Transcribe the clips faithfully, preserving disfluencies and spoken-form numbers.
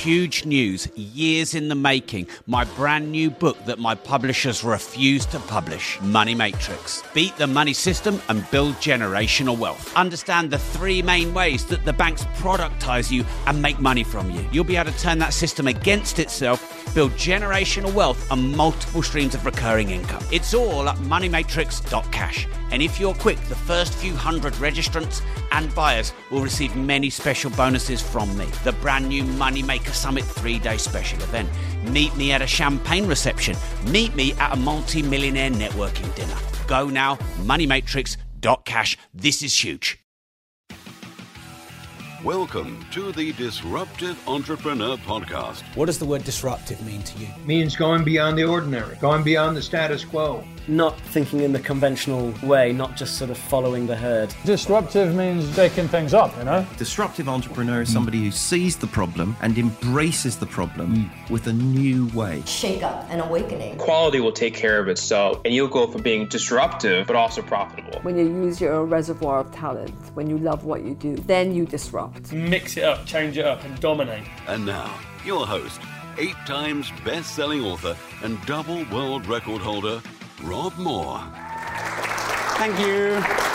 huge news, years in the making, my brand new book that my publishers refuse to publish, Money Matrix. Beat the money system and build generational wealth. Understand the three main ways that the banks productize you and make money from you. You'll be able to turn that system against itself, build generational wealth and multiple streams of recurring income. It's all at money matrix dot cash. And if you're quick, the first few hundred registrants and buyers will receive many special bonuses from me. The brand new Moneymaker Summit three-day special event. Meet me at a champagne reception. Meet me at a multi-millionaire networking dinner. Go now, money matrix dot cash. This is huge. Welcome to the Disruptive Entrepreneur Podcast. What does the word disruptive mean to you? It means going beyond the ordinary, going beyond the status quo. Not thinking in the conventional way, not just sort of following the herd. Disruptive means shaking things up, you know? Disruptive entrepreneur is somebody who sees the problem and embraces the problem mm. with a new way. Shake up and awakening. Quality will take care of itself, and you'll go from being disruptive, but also profitable. When you use your reservoir of talent, when you love what you do, then you disrupt. Mix it up, change it up, and dominate. And now, your host, eight times best-selling author and double world record holder, Rob Moore. Thank you.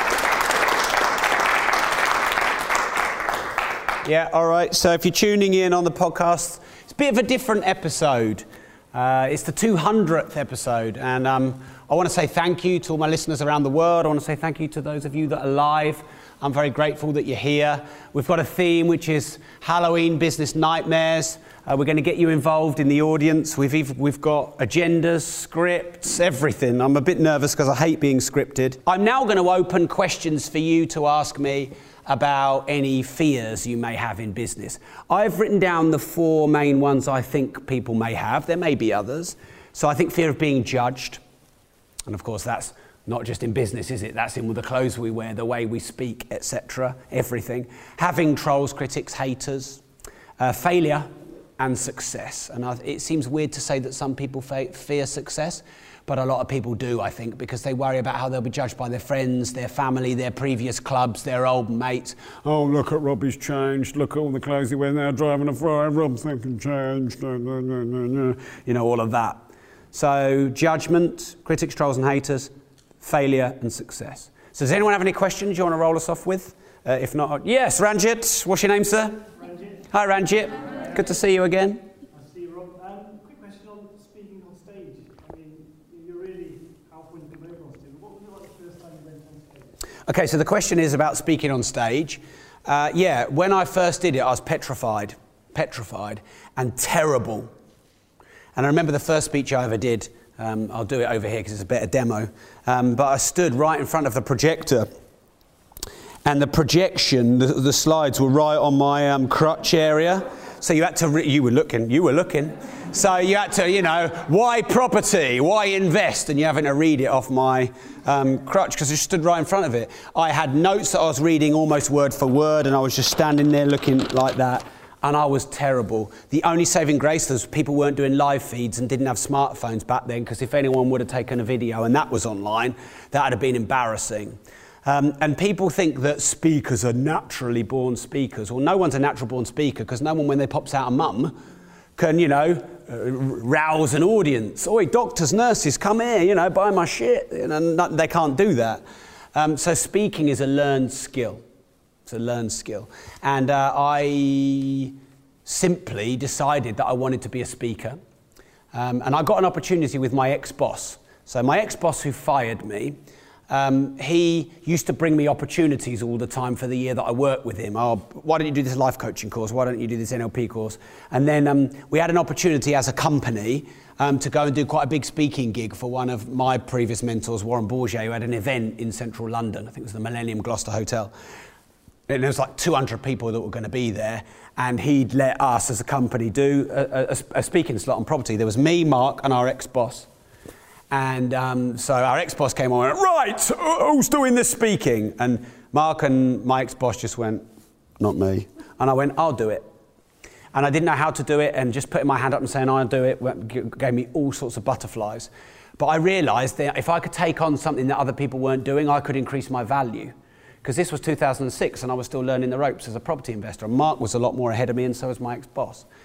Yeah, all right. So if you're tuning in on the podcast, it's a bit of a different episode. Uh, it's the two hundredth episode. And um, I want to say thank you to all my listeners around the world. I want to say thank you to those of you that are live. I'm very grateful that you're here. We've got a theme which is Halloween Business Nightmares. Uh, we're going to get you involved in the audience. We've even, we've got agendas, scripts, everything. I'm a bit nervous because I hate being scripted. I'm now going to open questions for you to ask me about any fears you may have in business. I've written down the four main ones I think people may have. There may be others. So I think fear of being judged. And of course that's not just in business, is it? That's in the clothes we wear, the way we speak, et cetera. Everything. Having trolls, critics, haters. Uh, failure and success. And I, it seems weird to say that some people fe- fear success, but a lot of people do, I think, because they worry about how they'll be judged by their friends, their family, their previous clubs, their old mates. Oh, look at Rob, he's changed. Look at all the clothes he wears now, driving a Ferrari. Rob's thinking changed. You know, all of that. So judgment, critics, trolls and haters, failure and success. So does anyone have any questions you want to roll us off with? Uh, if not, yes, Ranjit. What's your name, sir? Ranjit. Hi, Ranjit. Hi. Good to see you again. Nice to see you, Rob. Um, quick question on speaking on stage. I mean, you're really powerful when you come over on stage. What was it like the first time you went on stage? Okay, so the question is about speaking on stage. Uh, yeah, when I first did it, I was petrified, petrified and terrible. And I remember the first speech I ever did. Um, I'll do it over here because it's a better demo. Um, but I stood right in front of the projector. And the projection, the, the slides were right on my um, crutch area. So you had to, re- you were looking, you were looking. So you had to, you know, why property? Why invest? And you're having to read it off my um, crutch because I stood right in front of it. I had notes that I was reading almost word for word and I was just standing there looking like that. And I was terrible. The only saving grace was people weren't doing live feeds and didn't have smartphones back then, because if anyone would have taken a video and that was online, that would have been embarrassing. Um, and people think that speakers are naturally born speakers. Well, no one's a natural born speaker, because no one, when they pops out a mum, can, you know, uh, rouse an audience. Oi, doctors, nurses, come here, you know, buy my shit. And not, they can't do that. Um, so speaking is a learned skill. It's a learned skill. And uh, I simply decided that I wanted to be a speaker. Um, and I got an opportunity with my ex-boss. So my ex-boss who fired me, um, he used to bring me opportunities all the time for the year that I worked with him. Oh, why don't you do this life coaching course? Why don't you do this N L P course? And then um, we had an opportunity as a company um, to go and do quite a big speaking gig for one of my previous mentors, Warren Bourget, who had an event in central London. I think it was the Millennium Gloucester Hotel. And there was like two hundred people that were going to be there, and he'd let us as a company do a, a, a speaking slot on property. There was me, Mark, and our ex-boss. And um, so our ex-boss came on and went, right, who's doing this speaking? And Mark and my ex-boss just went, not me. And I went, I'll do it. And I didn't know how to do it, and just putting my hand up and saying, I'll do it, gave me all sorts of butterflies. But I realised that if I could take on something that other people weren't doing, I could increase my value. Because this was two thousand six and I was still learning the ropes as a property investor. And Mark was a lot more ahead of me, and so was my ex-boss.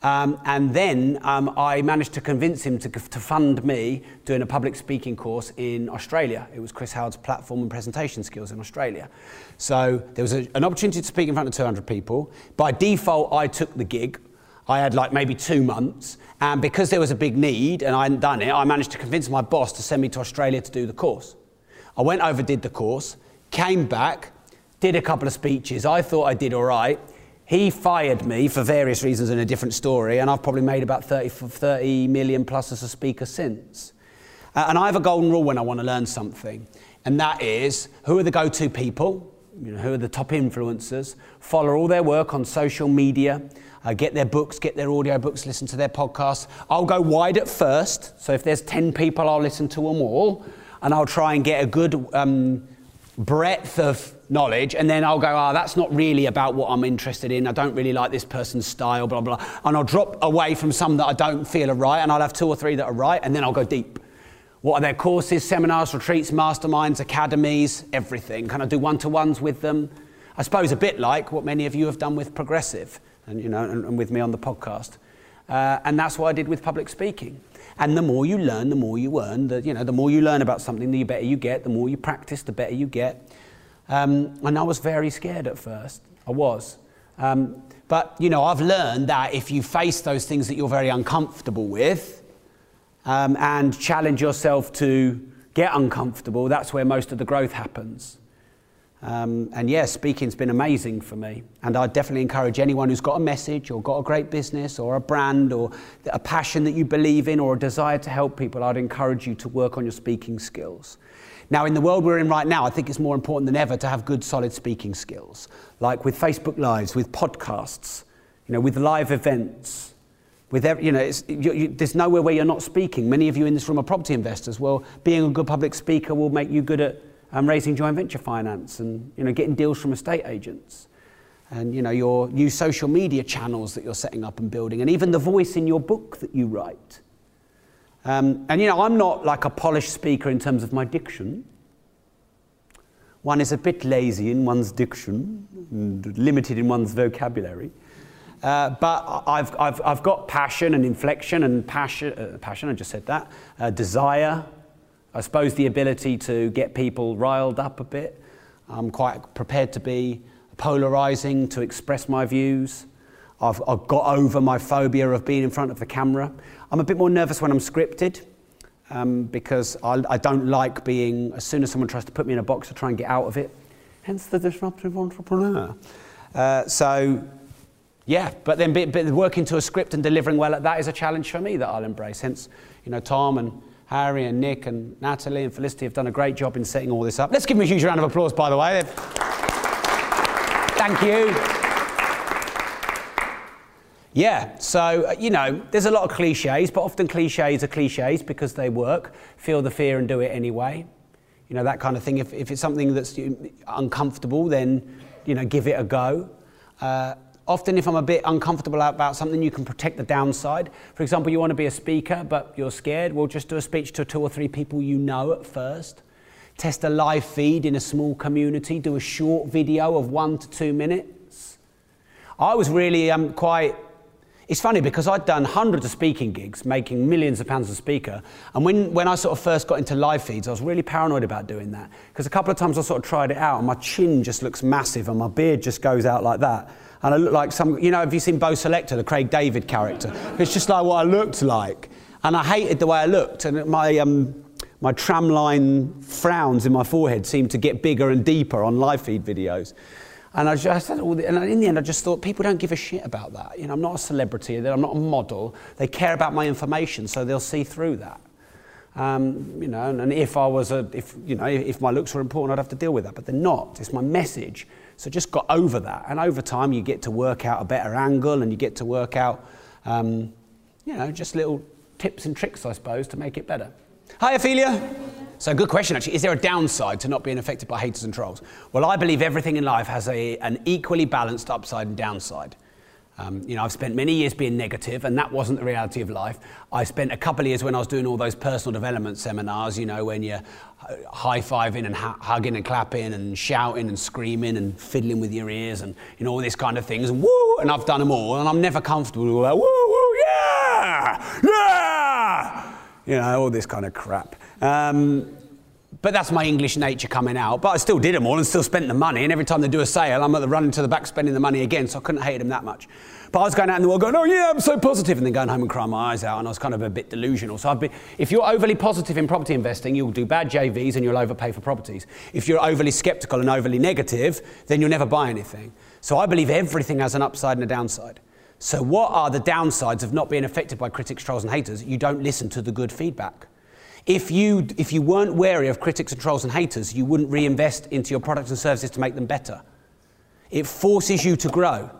Um, and then um, I managed to convince him to, to fund me doing a public speaking course in Australia. It was Chris Howard's Platform and Presentation Skills in Australia. So there was a, an opportunity to speak in front of two hundred people. By default, I took the gig. I had like maybe two months. And because there was a big need and I hadn't done it, I managed to convince my boss to send me to Australia to do the course. I went over, did the course, came back, did a couple of speeches. I thought I did all right. He fired me for various reasons in a different story, and I've probably made about thirty, thirty million plus as a speaker since. Uh, and I have a golden rule when I want to learn something, and that is, who are the go-to people? You know, who are the top influencers? Follow all their work on social media, uh, get their books, get their audio books, listen to their podcasts. I'll go wide at first, so if there's ten people, I'll listen to them all, and I'll try and get a good um, breadth of knowledge, and then I'll go, ah, oh, that's not really about what I'm interested in. I don't really like this person's style, blah, blah, and I'll drop away from some that I don't feel are right, and I'll have two or three that are right, and then I'll go deep. What are their courses, seminars, retreats, masterminds, academies, everything? Can I do one-to-ones with them? I suppose a bit like what many of you have done with Progressive, and you know, and, and with me on the podcast. Uh, and that's what I did with public speaking. And the more you learn, the more you earn. The, you know, the more you learn about something, the better you get. The more you practice, the better you get. Um, and I was very scared at first. I was. Um, but, you know, I've learned that if you face those things that you're very uncomfortable with um, and challenge yourself to get uncomfortable, that's where most of the growth happens. Um, and yeah, speaking's been amazing for me. And I definitely encourage anyone who's got a message or got a great business or a brand or a passion that you believe in or a desire to help people, I'd encourage you to work on your speaking skills. Now, in the world we're in right now, I think it's more important than ever to have good, solid speaking skills. Like with Facebook Lives, with podcasts, you know, with live events, with every, you know, it's, you, you, there's nowhere where you're not speaking. Many of you in this room are property investors. Well, being a good public speaker will make you good at um, raising joint venture finance and, you know, getting deals from estate agents. And, you know, your new social media channels that you're setting up and building, and even the voice in your book that you write. Um, and, you know, I'm not like a polished speaker in terms of my diction. One is a bit lazy in one's diction, and limited in one's vocabulary. Uh, but I've, I've, I've got passion and inflection and passion, uh, passion, I just said that, uh, desire, I suppose the ability to get people riled up a bit. I'm quite prepared to be polarizing, to express my views. I've, I've got over my phobia of being in front of the camera. I'm a bit more nervous when I'm scripted um, because I, I don't like being, as soon as someone tries to put me in a box, I try and get out of it. Hence the disruptive entrepreneur. Uh, so, yeah, but then be, be working to a script and delivering well at that is a challenge for me that I'll embrace. Hence, you know, Tom and Harry and Nick and Natalie and Felicity have done a great job in setting all this up. Let's give them a huge round of applause, by the way. Thank you. Yeah, so, uh, you know, there's a lot of cliches, but often cliches are cliches because they work. Feel the fear and do it anyway. You know, that kind of thing. If, if it's something that's uncomfortable, then, you know, give it a go. Uh, often if I'm a bit uncomfortable about something, you can protect the downside. For example, you want to be a speaker, but you're scared. Well, just do a speech to two or three people you know at first. Test a live feed in a small community. Do a short video of one to two minutes. I was really um, quite... It's funny because I'd done hundreds of speaking gigs, making millions of pounds as a speaker. And when, when I sort of first got into live feeds, I was really paranoid about doing that. Because a couple of times I sort of tried it out and my chin just looks massive and my beard just goes out like that. And I look like some, you know, have you seen Bo Selector, the Craig David character? It's just like what I looked like. And I hated the way I looked. And my, um, my tramline frowns in my forehead seemed to get bigger and deeper on live feed videos. And I just said all the, and in the end, I just thought people don't give a shit about that. You know, I'm not a celebrity. I'm not a model. They care about my information, so they'll see through that. Um, you know, and, and if I was a, if you know, if my looks were important, I'd have to deal with that. But they're not. It's my message. So just got over that. And over time, you get to work out a better angle, and you get to work out, um, you know, just little tips and tricks, I suppose, to make it better. Hi, Ophelia. So good question, actually. Is there a downside to not being affected by haters and trolls? Well, I believe everything in life has a, an equally balanced upside and downside. Um, you know, I've spent many years being negative, and that wasn't the reality of life. I spent a couple of years when I was doing all those personal development seminars, you know, when you're high-fiving and ha hugging and clapping and shouting and screaming and fiddling with your ears and, you know, all this kind of things. And woo! And I've done them all, and I'm never comfortable with all that woo, woo. yeah, yeah, you know, all this kind of crap. Um, but that's my English nature coming out. But I still did them all and still spent the money. And every time they do a sale, I'm at the running to the back spending the money again. So I couldn't hate them that much. But I was going out in the world going, oh yeah, I'm so positive, and then going home and crying my eyes out, and I was kind of a bit delusional. So I've been, if you're overly positive in property investing, you'll do bad J Vs and you'll overpay for properties. If you're overly skeptical and overly negative, then you'll never buy anything. So I believe everything has an upside and a downside. So what are the downsides of not being affected by critics, trolls and haters? You don't listen to the good feedback. If you, if you weren't wary of critics and trolls and haters, you wouldn't reinvest into your products and services to make them better. It forces you to grow.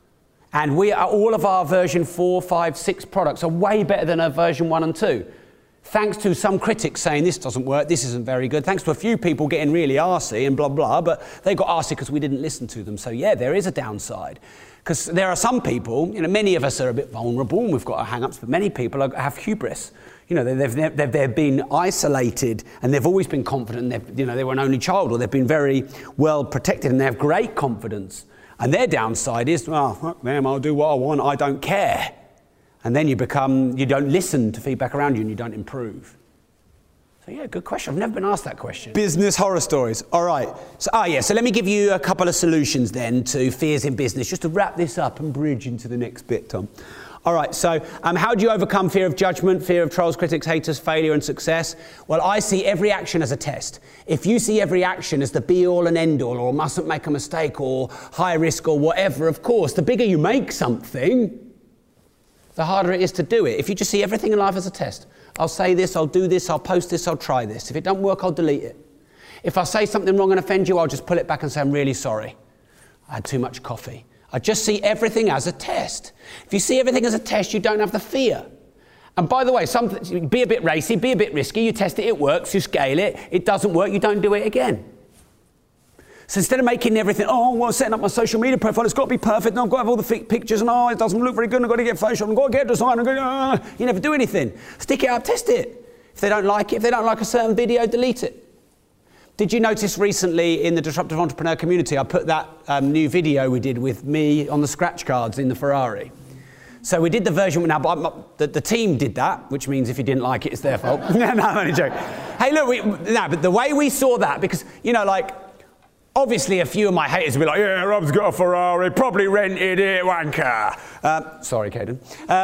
And we are, all of our version four, five, six products are way better than our version one and two. Thanks to some critics saying this doesn't work, this isn't very good. Thanks to a few people getting really arsey and blah, blah, but they got arsey because we didn't listen to them. So yeah, there is a downside. Because there are some people, you know, many of us are a bit vulnerable and we've got our hang-ups, but many people are, have hubris. You know, they've, they've, they've been isolated and they've always been confident. They've, you know, they were an only child, or they've been very well protected and they have great confidence. And their downside is, well, fuck them, I'll do what I want, I don't care. And then you become, you don't listen to feedback around you and you don't improve. So yeah, good question. I've never been asked that question. Business horror stories. All right. So, ah, yeah, so let me give you a couple of solutions then to fears in business, just to wrap this up and bridge into the next bit, Tom. All right, so um, how do you overcome fear of judgment, fear of trolls, critics, haters, failure and success? Well, I see every action as a test. If you see every action as the be-all and end-all, or mustn't make a mistake, or high risk, or whatever, of course, the bigger you make something, the harder it is to do it. If you just see everything in life as a test, I'll say this, I'll do this, I'll post this, I'll try this. If it doesn't work, I'll delete it. If I say something wrong and offend you, I'll just pull it back and say, I'm really sorry. I had too much coffee. I just see everything as a test. If you see everything as a test, you don't have the fear. And by the way, some, be a bit racy, be a bit risky, you test it, it works, you scale it, it doesn't work, you don't do it again. So instead of making everything, oh, well, setting up my social media profile, it's got to be perfect, and I've got to have all the f- pictures, and oh, it doesn't look very good, and I've got to get Photoshop, and I've got to get design, and uh, you never do anything. Stick it up, test it. If they don't like it, if they don't like a certain video, delete it. Did you notice recently in the Disruptive Entrepreneur community, I put that um, new video we did with me on the scratch cards in the Ferrari. So we did the version, now, but the, the team did that, which means if you didn't like it, it's their fault. no, no, I'm only joking. Hey, look, we, no, but the way we saw that, because, you know, like, obviously a few of my haters will be like, yeah, Rob's got a Ferrari, probably rented it, wanker. Um, sorry, Caden.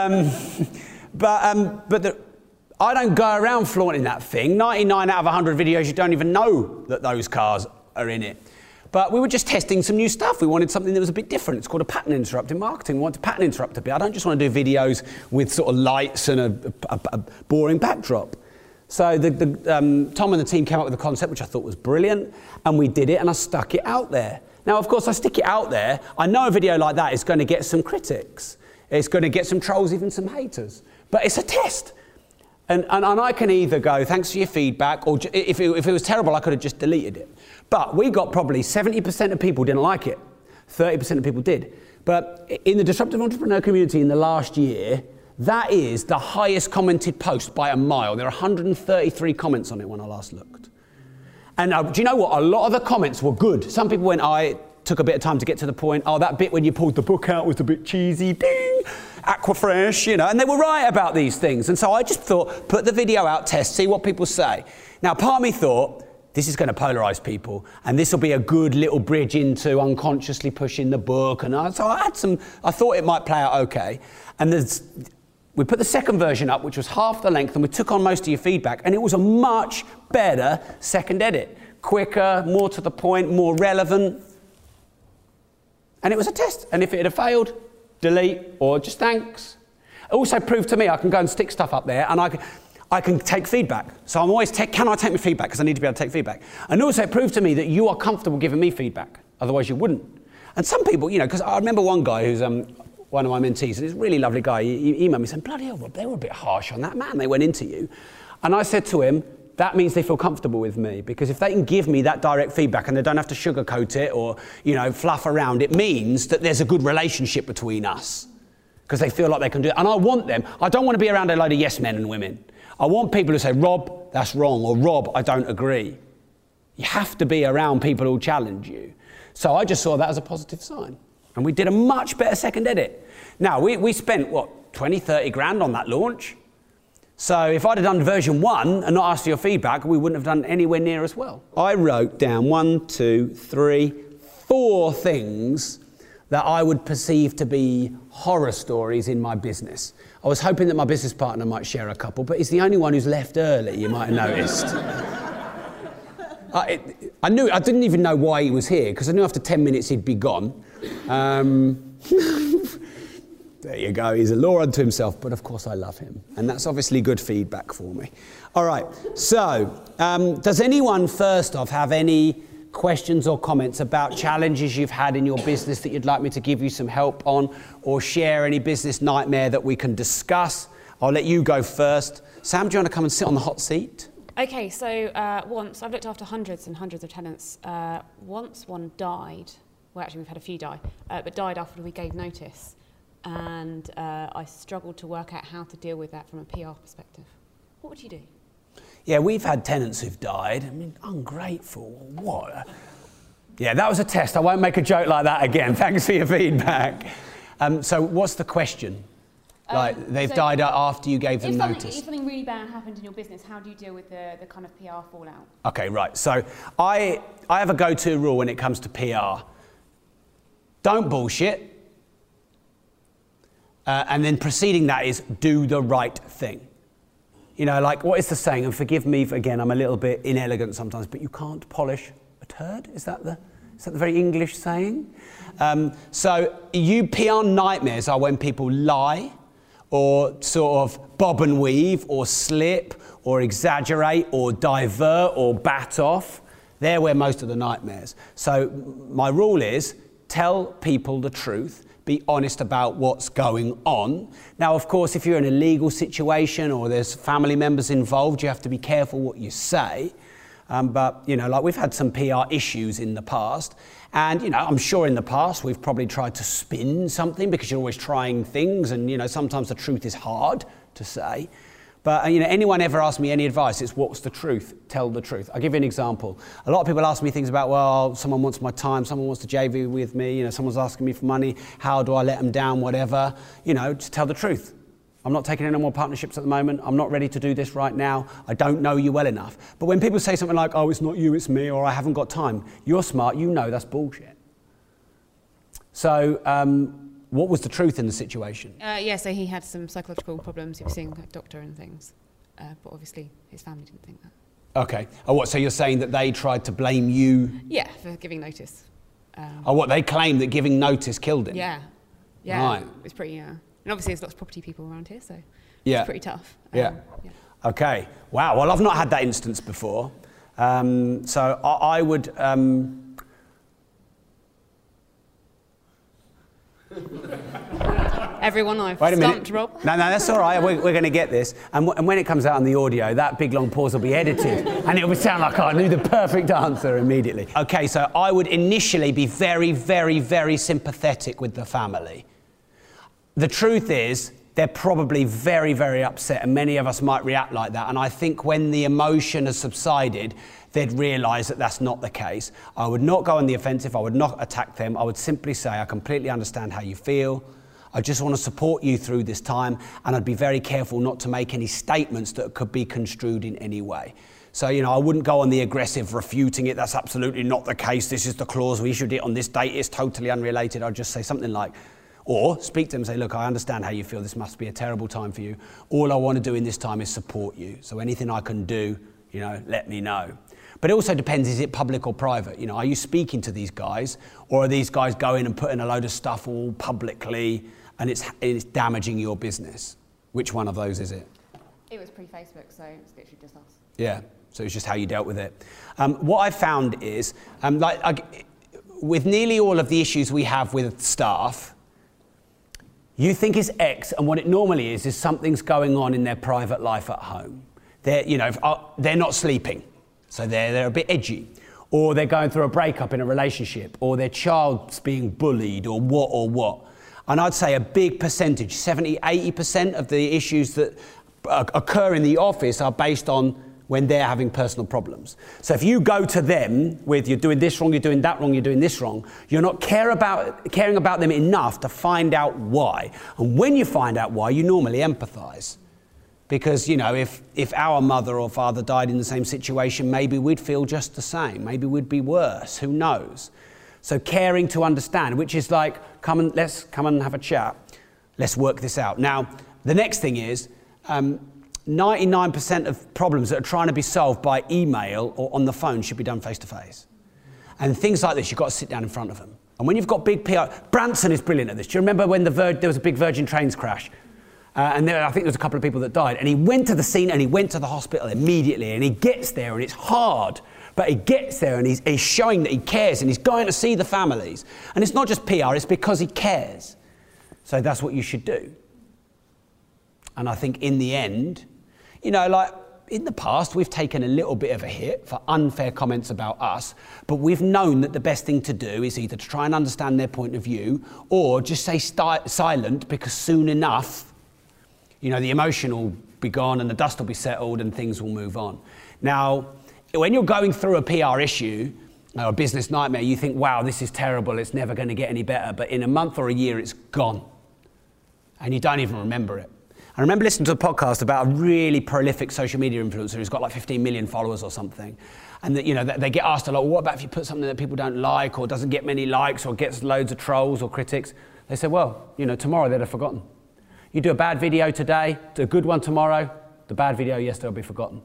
Um, but, um, but the... I don't go around flaunting that thing. ninety-nine out of one hundred videos, you don't even know that those cars are in it. But we were just testing some new stuff. We wanted something that was a bit different. It's called a pattern interrupt in marketing. We want a pattern interrupt to be. I don't just want to do videos with sort of lights and a, a, a boring backdrop. So the, the, um, Tom and the team came up with a concept which I thought was brilliant, and we did it, and I stuck it out there. Now, of course, I stick it out there. I know a video like that is going to get some critics. It's going to get some trolls, even some haters. But it's a test. And, and, and I can either go, thanks for your feedback, or if it, if it was terrible, I could have just deleted it. But we got probably seventy percent of people didn't like it. thirty percent of people did. But in the Disruptive Entrepreneur community in the last year, that is the highest commented post by a mile. There are one hundred thirty-three comments on it when I last looked. And uh, do you know what? A lot of the comments were good. Some people went, oh, it took a bit of time to get to the point. Oh, that bit when you pulled the book out was a bit cheesy. Ding! Aquafresh, you know, and they were right about these things. And so I just thought, put the video out, test, see what people say. Now, part of me thought, this is going to polarize people, and this will be a good little bridge into unconsciously pushing the book. And I, so I had some, I thought it might play out okay. And there's, we put the second version up, which was half the length, and we took on most of your feedback, and it was a much better second edit. Quicker, more to the point, more relevant. And it was a test. And if it had failed, delete, or just thanks. It also proved to me I can go and stick stuff up there, and I can, I can take feedback. So I'm always, te- can I take my feedback? Because I need to be able to take feedback. And also it proved to me that you are comfortable giving me feedback. Otherwise you wouldn't. And some people, you know, because I remember one guy who's um, one of my mentees, and he's a really lovely guy, he, he emailed me saying, bloody hell, Rob, they were a bit harsh on that man. They went into you. And I said to him, that means they feel comfortable with me, because if they can give me that direct feedback and they don't have to sugarcoat it or, you know, fluff around, it means that there's a good relationship between us, because they feel like they can do it. And I want them. I don't want to be around a load of yes men and women. I want people who say, Rob, that's wrong, or Rob, I don't agree. You have to be around people who challenge you. So I just saw that as a positive sign. And we did a much better second edit. Now, we, we spent, what, twenty, thirty grand on that launch. So if I'd have done version one and not asked for your feedback, we wouldn't have done anywhere near as well. I wrote down one, two, three, four things that I would perceive to be horror stories in my business. I was hoping that my business partner might share a couple, but he's the only one who's left early, you might have noticed. I, it, I knew, I didn't even know why he was here, because I knew after ten minutes he'd be gone. Um, there you go, he's a law unto himself, but of course I love him. And that's obviously good feedback for me. All right, so um, does anyone first off have any questions or comments about challenges you've had in your business that you'd like me to give you some help on, or share any business nightmare that we can discuss? I'll let you go first. Sam, do you want to come and sit on the hot seat? Okay, so uh, once, I've looked after hundreds and hundreds of tenants. Uh, once one died, well actually we've had a few die, uh, but died after we gave notice. And uh, I struggled to work out how to deal with that from a P R perspective. What would you do? Yeah, we've had tenants who've died. I mean, ungrateful, what? Yeah, that was a test. I won't make a joke like that again. Thanks for your feedback. Um, so what's the question? Um, like, they've so died after you gave them if notice? If something really bad happened in your business, how do you deal with the, the kind of P R fallout? Okay, right. So I, I have a go-to rule when it comes to P R. Don't bullshit. Uh, and then preceding that is do the right thing. You know, like, what is the saying? And forgive me, for, again, I'm a little bit inelegant sometimes, but you can't polish a turd? Is that the, is that the very English saying? Um, so you P R nightmares are when people lie or sort of bob and weave or slip or exaggerate or divert or bat off. They're where most of the nightmares. So my rule is tell people the truth. Be honest about what's going on. Now, of course, if you're in a legal situation or there's family members involved, you have to be careful what you say. Um, but, you know, like we've had some P R issues in the past. And, you know, I'm sure in the past we've probably tried to spin something because you're always trying things. And, you know, sometimes the truth is hard to say. But, you know, anyone ever ask me any advice, it's what's the truth? Tell the truth. I'll give you an example. A lot of people ask me things about, well, someone wants my time, someone wants to J V with me, you know, someone's asking me for money, how do I let them down, whatever. You know, just tell the truth. I'm not taking any more partnerships at the moment. I'm not ready to do this right now. I don't know you well enough. But when people say something like, oh, it's not you, it's me, or I haven't got time, you're smart, you know that's bullshit. So, um, what was the truth in the situation? Uh, yeah, so he had some psychological problems. He was seeing a doctor and things. Uh, but obviously, his family didn't think that. Okay. Oh, what, so you're saying that they tried to blame you? Yeah, for giving notice. Um, oh, what, they claimed that giving notice killed him? Yeah. Yeah. Right. It's pretty, yeah. And obviously, there's lots of property people around here, so yeah. it's pretty tough. Um, yeah. yeah. Okay. Wow. Well, I've not had that instance before. Um, so I, I would... Um, Everyone I've Wait a stumped, minute. Rob. No, no, that's all right. We're, we're going to get this. And, w- and when it comes out on the audio, that big long pause will be edited. And it will sound like I knew the perfect answer immediately. Okay, so I would initially be very, very, very sympathetic with the family. The truth is, they're probably very, very upset, and many of us might react like that. And I think when the emotion has subsided, they'd realise that that's not the case. I would not go on the offensive. I would not attack them. I would simply say, I completely understand how you feel. I just want to support you through this time, and I'd be very careful not to make any statements that could be construed in any way. So, you know, I wouldn't go on the aggressive refuting it. That's absolutely not the case. This is the clause. We issued it on this date. It's totally unrelated. I'd just say something like, or speak to them and say, look, I understand how you feel. This must be a terrible time for you. All I want to do in this time is support you. So anything I can do, you know, let me know. But it also depends, is it public or private? You know, are you speaking to these guys, or are these guys going and putting a load of stuff all publicly and it's, it's damaging your business? Which one of those is it? It was pre-Facebook, so it's literally just us. Yeah, so it's just how you dealt with it. Um, what I found is, um, like, I, with nearly all of the issues we have with staff, you think it's X, and what it normally is, is something's going on in their private life at home. They're, you know, they're not sleeping, so they're, they're a bit edgy. Or they're going through a breakup in a relationship, or their child's being bullied, or what, or what. And I'd say a big percentage, seventy, eighty percent of the issues that occur in the office are based on when they're having personal problems. So if you go to them with you're doing this wrong, you're doing that wrong, you're doing this wrong, you're not care about, caring about them enough to find out why. And when you find out why, you normally empathise. Because, you know, if, if our mother or father died in the same situation, maybe we'd feel just the same. Maybe we'd be worse, who knows? So caring to understand, which is like, come and let's come and have a chat. Let's work this out. Now, the next thing is, um, ninety-nine percent of problems that are trying to be solved by email or on the phone should be done face to face. And things like this, you've got to sit down in front of them. And when you've got big P R, Branson is brilliant at this. Do you remember when the Vir- there was a big Virgin Trains crash? Uh, and there, I think there was a couple of people that died. And he went to the scene and he went to the hospital immediately. And he gets there and it's hard. But he gets there and he's, he's showing that he cares and he's going to see the families. And it's not just P R, it's because he cares. So that's what you should do. And I think in the end, you know, like in the past, we've taken a little bit of a hit for unfair comments about us, but we've known that the best thing to do is either to try and understand their point of view or just stay sti- silent because soon enough, you know, the emotion will be gone and the dust will be settled and things will move on. Now, when you're going through a P R issue or a business nightmare, you think, wow, this is terrible, it's never going to get any better. But in a month or a year, it's gone. And you don't even remember it. I remember listening to a podcast about a really prolific social media influencer who's got like fifteen million followers or something. And that, you know, they get asked a lot, well, what about if you put something that people don't like or doesn't get many likes or gets loads of trolls or critics? They say, well, you know, tomorrow they'd have forgotten. You do a bad video today, do a good one tomorrow, the bad video yesterday will be forgotten.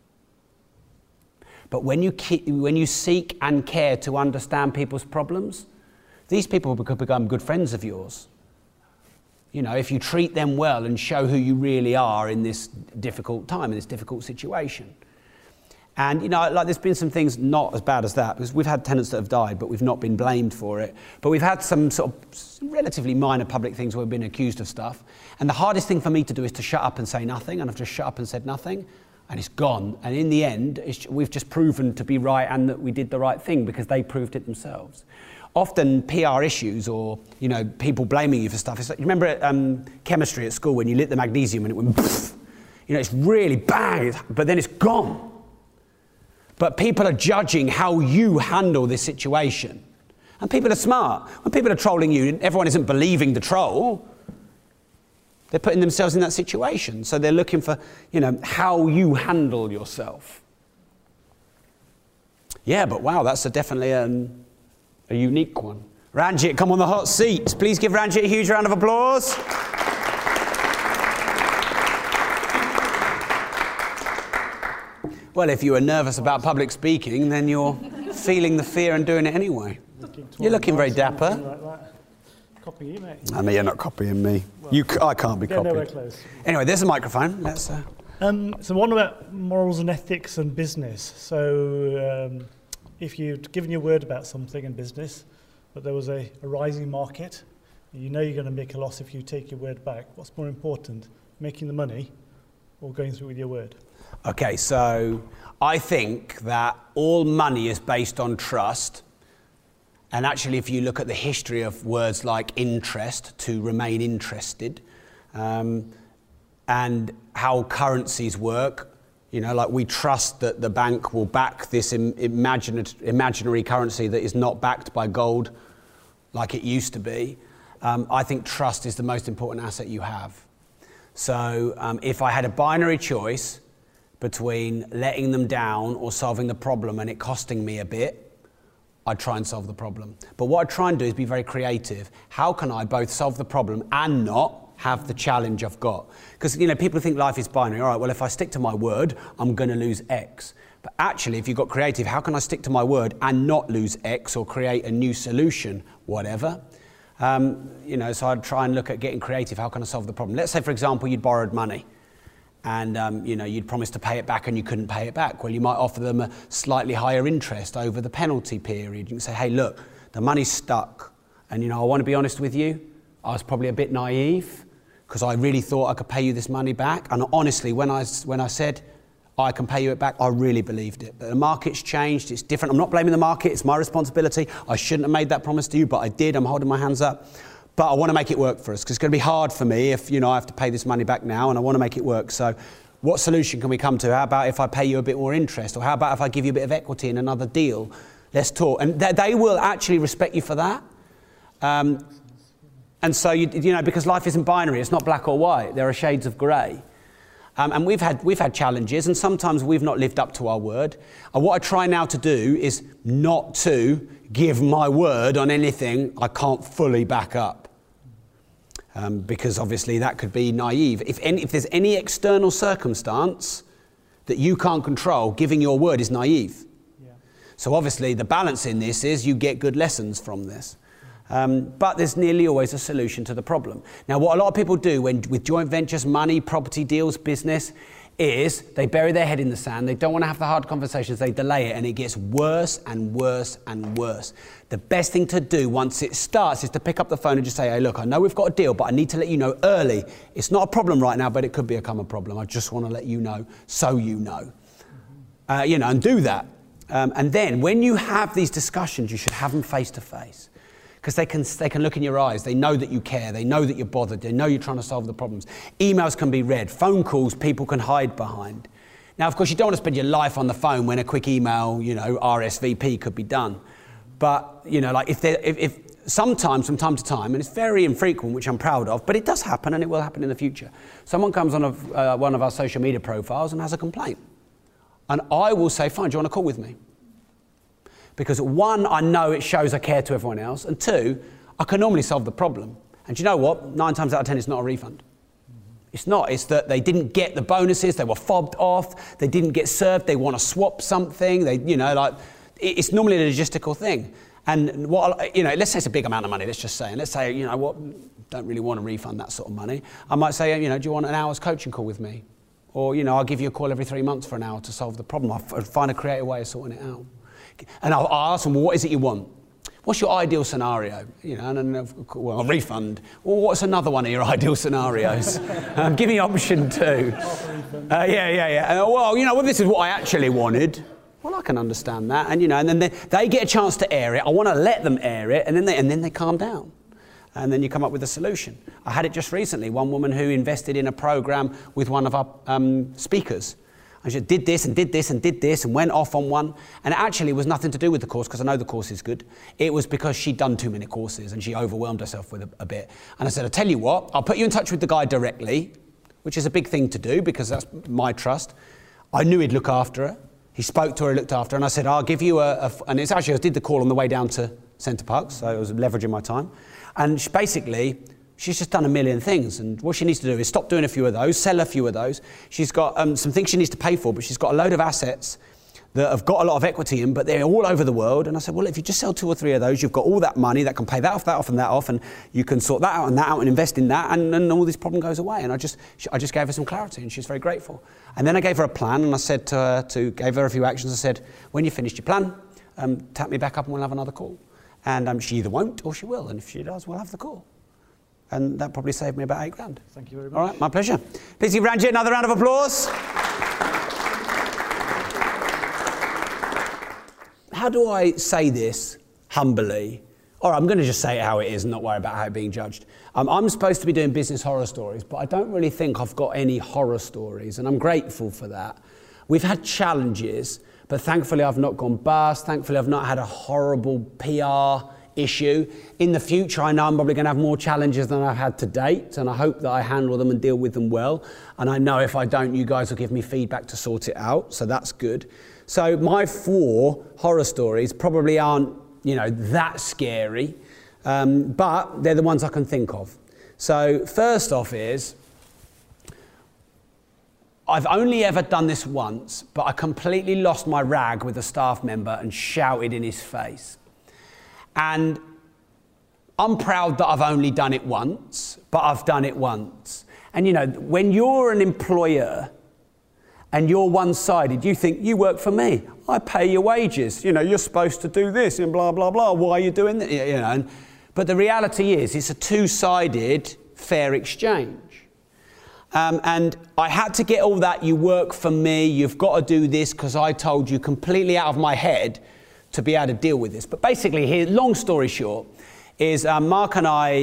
But when you, keep, when you seek and care to understand people's problems, these people could become good friends of yours. You know, if you treat them well and show who you really are in this difficult time, in this difficult situation. And, you know, like there's been some things not as bad as that, because we've had tenants that have died, but we've not been blamed for it. But we've had some sort of relatively minor public things where we've been accused of stuff. And the hardest thing for me to do is to shut up and say nothing, and I've just shut up and said nothing, and it's gone. And in the end, it's, we've just proven to be right and that we did the right thing because they proved it themselves. Often P R issues or, you know, people blaming you for stuff. It's like, you remember um, chemistry at school when you lit the magnesium and it went poof? You know, it's really bang, but then it's gone. But people are judging how you handle this situation. And people are smart. When people are trolling you, everyone isn't believing the troll. They're putting themselves in that situation. So they're looking for, you know, how you handle yourself. Yeah, but wow, that's a definitely an... a unique one. Ranjit, come on the hot seat. Please give Ranjit a huge round of applause. Well, if you were nervous about public speaking, then you're feeling the fear and doing it anyway. You're looking very dapper. Like copy you, mate. I mean, you're not copying me. Well, you, I can't be copied. Nowhere close. Anyway, there's a microphone. Let's. Uh... Um, so one about morals and ethics and business. So um, if you'd given your word about something in business, but there was a, a rising market, you know you're going to make a loss if you take your word back. What's more important, making the money or going through with your word? Okay, so I think that all money is based on trust. And actually, if you look at the history of words like interest, to remain interested, um, and how currencies work, you know, like we trust that the bank will back this im- imagina- imaginary currency that is not backed by gold like it used to be. Um, I think trust is the most important asset you have. So um, if I had a binary choice between letting them down or solving the problem and it costing me a bit, I'd try and solve the problem. But what I try and do is be very creative. How can I both solve the problem and not have the challenge I've got? Because, you know, people think life is binary. All right, well, if I stick to my word, I'm going to lose X. But actually, if you got creative, how can I stick to my word and not lose X or create a new solution, whatever? Um, you know, so I'd try and look at getting creative. How can I solve the problem? Let's say, for example, you'd borrowed money. And, um, you know, you'd promised to pay it back and you couldn't pay it back. Well, you might offer them a slightly higher interest over the penalty period. You can say, hey, look, the money's stuck. And, you know, I want to be honest with you. I was probably a bit naive because I really thought I could pay you this money back. And honestly, when I, when I said I can pay you it back, I really believed it. But the market's changed. It's different. I'm not blaming the market. It's my responsibility. I shouldn't have made that promise to you, but I did. I'm holding my hands up. But I want to make it work for us because it's going to be hard for me if, you know, I have to pay this money back now and I want to make it work. So what solution can we come to? How about if I pay you a bit more interest? Or how about if I give you a bit of equity in another deal? Let's talk. And th- they will actually respect you for that. Um, and so, you, you know, because life isn't binary, it's not black or white. There are shades of grey. Um, and we've had, we've had challenges, and sometimes we've not lived up to our word. And what I try now to do is not to give my word on anything I can't fully back up. Um, because obviously that could be naive. If, any, if there's any external circumstance that you can't control, giving your word is naive. Yeah. So obviously the balance in this is you get good lessons from this. Um, but there's nearly always a solution to the problem. Now, what a lot of people do when with joint ventures, money, property deals, business, is they bury their head in the sand. They don't want to have the hard conversations. They delay it, and it gets worse and worse and worse. The best thing to do once it starts is to pick up the phone and just say, hey, look, I know we've got a deal, but I need to let you know early. It's not a problem right now, but it could become a problem. I just want to let you know so you know. Uh, you know, and do that. Um, and then when you have these discussions, you should have them face to face. Because they can, they can look in your eyes. They know that you care. They know that you're bothered. They know you're trying to solve the problems. Emails can be read. Phone calls, people can hide behind. Now, of course, you don't want to spend your life on the phone when a quick email, you know, R S V P could be done. But, you know, like if, if, if sometimes, from time to time, and it's very infrequent, which I'm proud of, but it does happen and it will happen in the future. Someone comes on a, uh, one of our social media profiles and has a complaint. And I will say, fine, do you want to call with me? Because one, I know it shows I care to everyone else, and two, I can normally solve the problem. And do you know what? Nine times out of ten, it's not a refund. Mm-hmm. It's not. It's that they didn't get the bonuses, they were fobbed off, they didn't get served, they want to swap something, they, you know, like, it's normally a logistical thing. And what, you know, let's say it's a big amount of money, let's just say, and let's say, you know what, don't really want to refund that sort of money. I might say, you know, do you want an hour's coaching call with me? Or, you know, I'll give you a call every three months for an hour to solve the problem. I'll find a creative way of sorting it out. And I'll ask them, well, what is it you want? What's your ideal scenario? You know, and then, well, a refund. Well, what's another one of your ideal scenarios? um, give me option two. Uh, yeah, yeah, yeah. Uh, well, you know, well, this is what I actually wanted. Well, I can understand that. And, you know, and then they, they get a chance to air it. I want to let them air it, and then they, and then they calm down. And then you come up with a solution. I had it just recently, one woman who invested in a program with one of our um, speakers. And she did this and did this and did this and went off on one. And it actually was nothing to do with the course, because I know the course is good. It was because she'd done too many courses and she overwhelmed herself with a, a bit. And I said, I'll tell you what, I'll put you in touch with the guy directly, which is a big thing to do because that's my trust. I knew he'd look after her. He spoke to her, he looked after her. And I said, I'll give you a, a and it's actually, I did the call on the way down to Center Parcs, so I was leveraging my time. And she basically, she's just done a million things, and what she needs to do is stop doing a few of those, sell a few of those. She's got um, some things she needs to pay for, but she's got a load of assets that have got a lot of equity in, but they're all over the world. And I said, well, if you just sell two or three of those, you've got all that money that can pay that off, that off, and that off, and you can sort that out and that out and invest in that, and, and all this problem goes away. And I just, I just gave her some clarity, and she's very grateful. And then I gave her a plan, and I said to her, to gave her a few actions. I said, when you've finished your plan, um, tap me back up and we'll have another call. And um, she either won't or she will, and if she does, we'll have the call. And that probably saved me about eight grand. Thank you very much. All right, my pleasure. Please give Ranjit another round of applause. How do I say this humbly? Or I'm going to just say it how it is and not worry about how it's being judged. Um, I'm supposed to be doing business horror stories, but I don't really think I've got any horror stories, and I'm grateful for that. We've had challenges, but thankfully I've not gone bust. Thankfully I've not had a horrible P R issue. In the future, I know I'm probably going to have more challenges than I've had to date, and I hope that I handle them and deal with them well. And I know if I don't, you guys will give me feedback to sort it out, so that's good. So my four horror stories probably aren't, you know, that scary, um, but they're the ones I can think of. So first off is, I've only ever done this once, but I completely lost my rag with a staff member and shouted in his face. And I'm proud that I've only done it once, but I've done it once. And you know, when you're an employer and you're one-sided, you think, you work for me, I pay your wages, you know, you're supposed to do this and blah, blah, blah, why are you doing that? You know, and, but the reality is, it's a two-sided fair exchange. Um, and I had to get all that, you work for me, you've got to do this because I told you, completely out of my head to be able to deal with this. But basically here, long story short, is um, Mark and I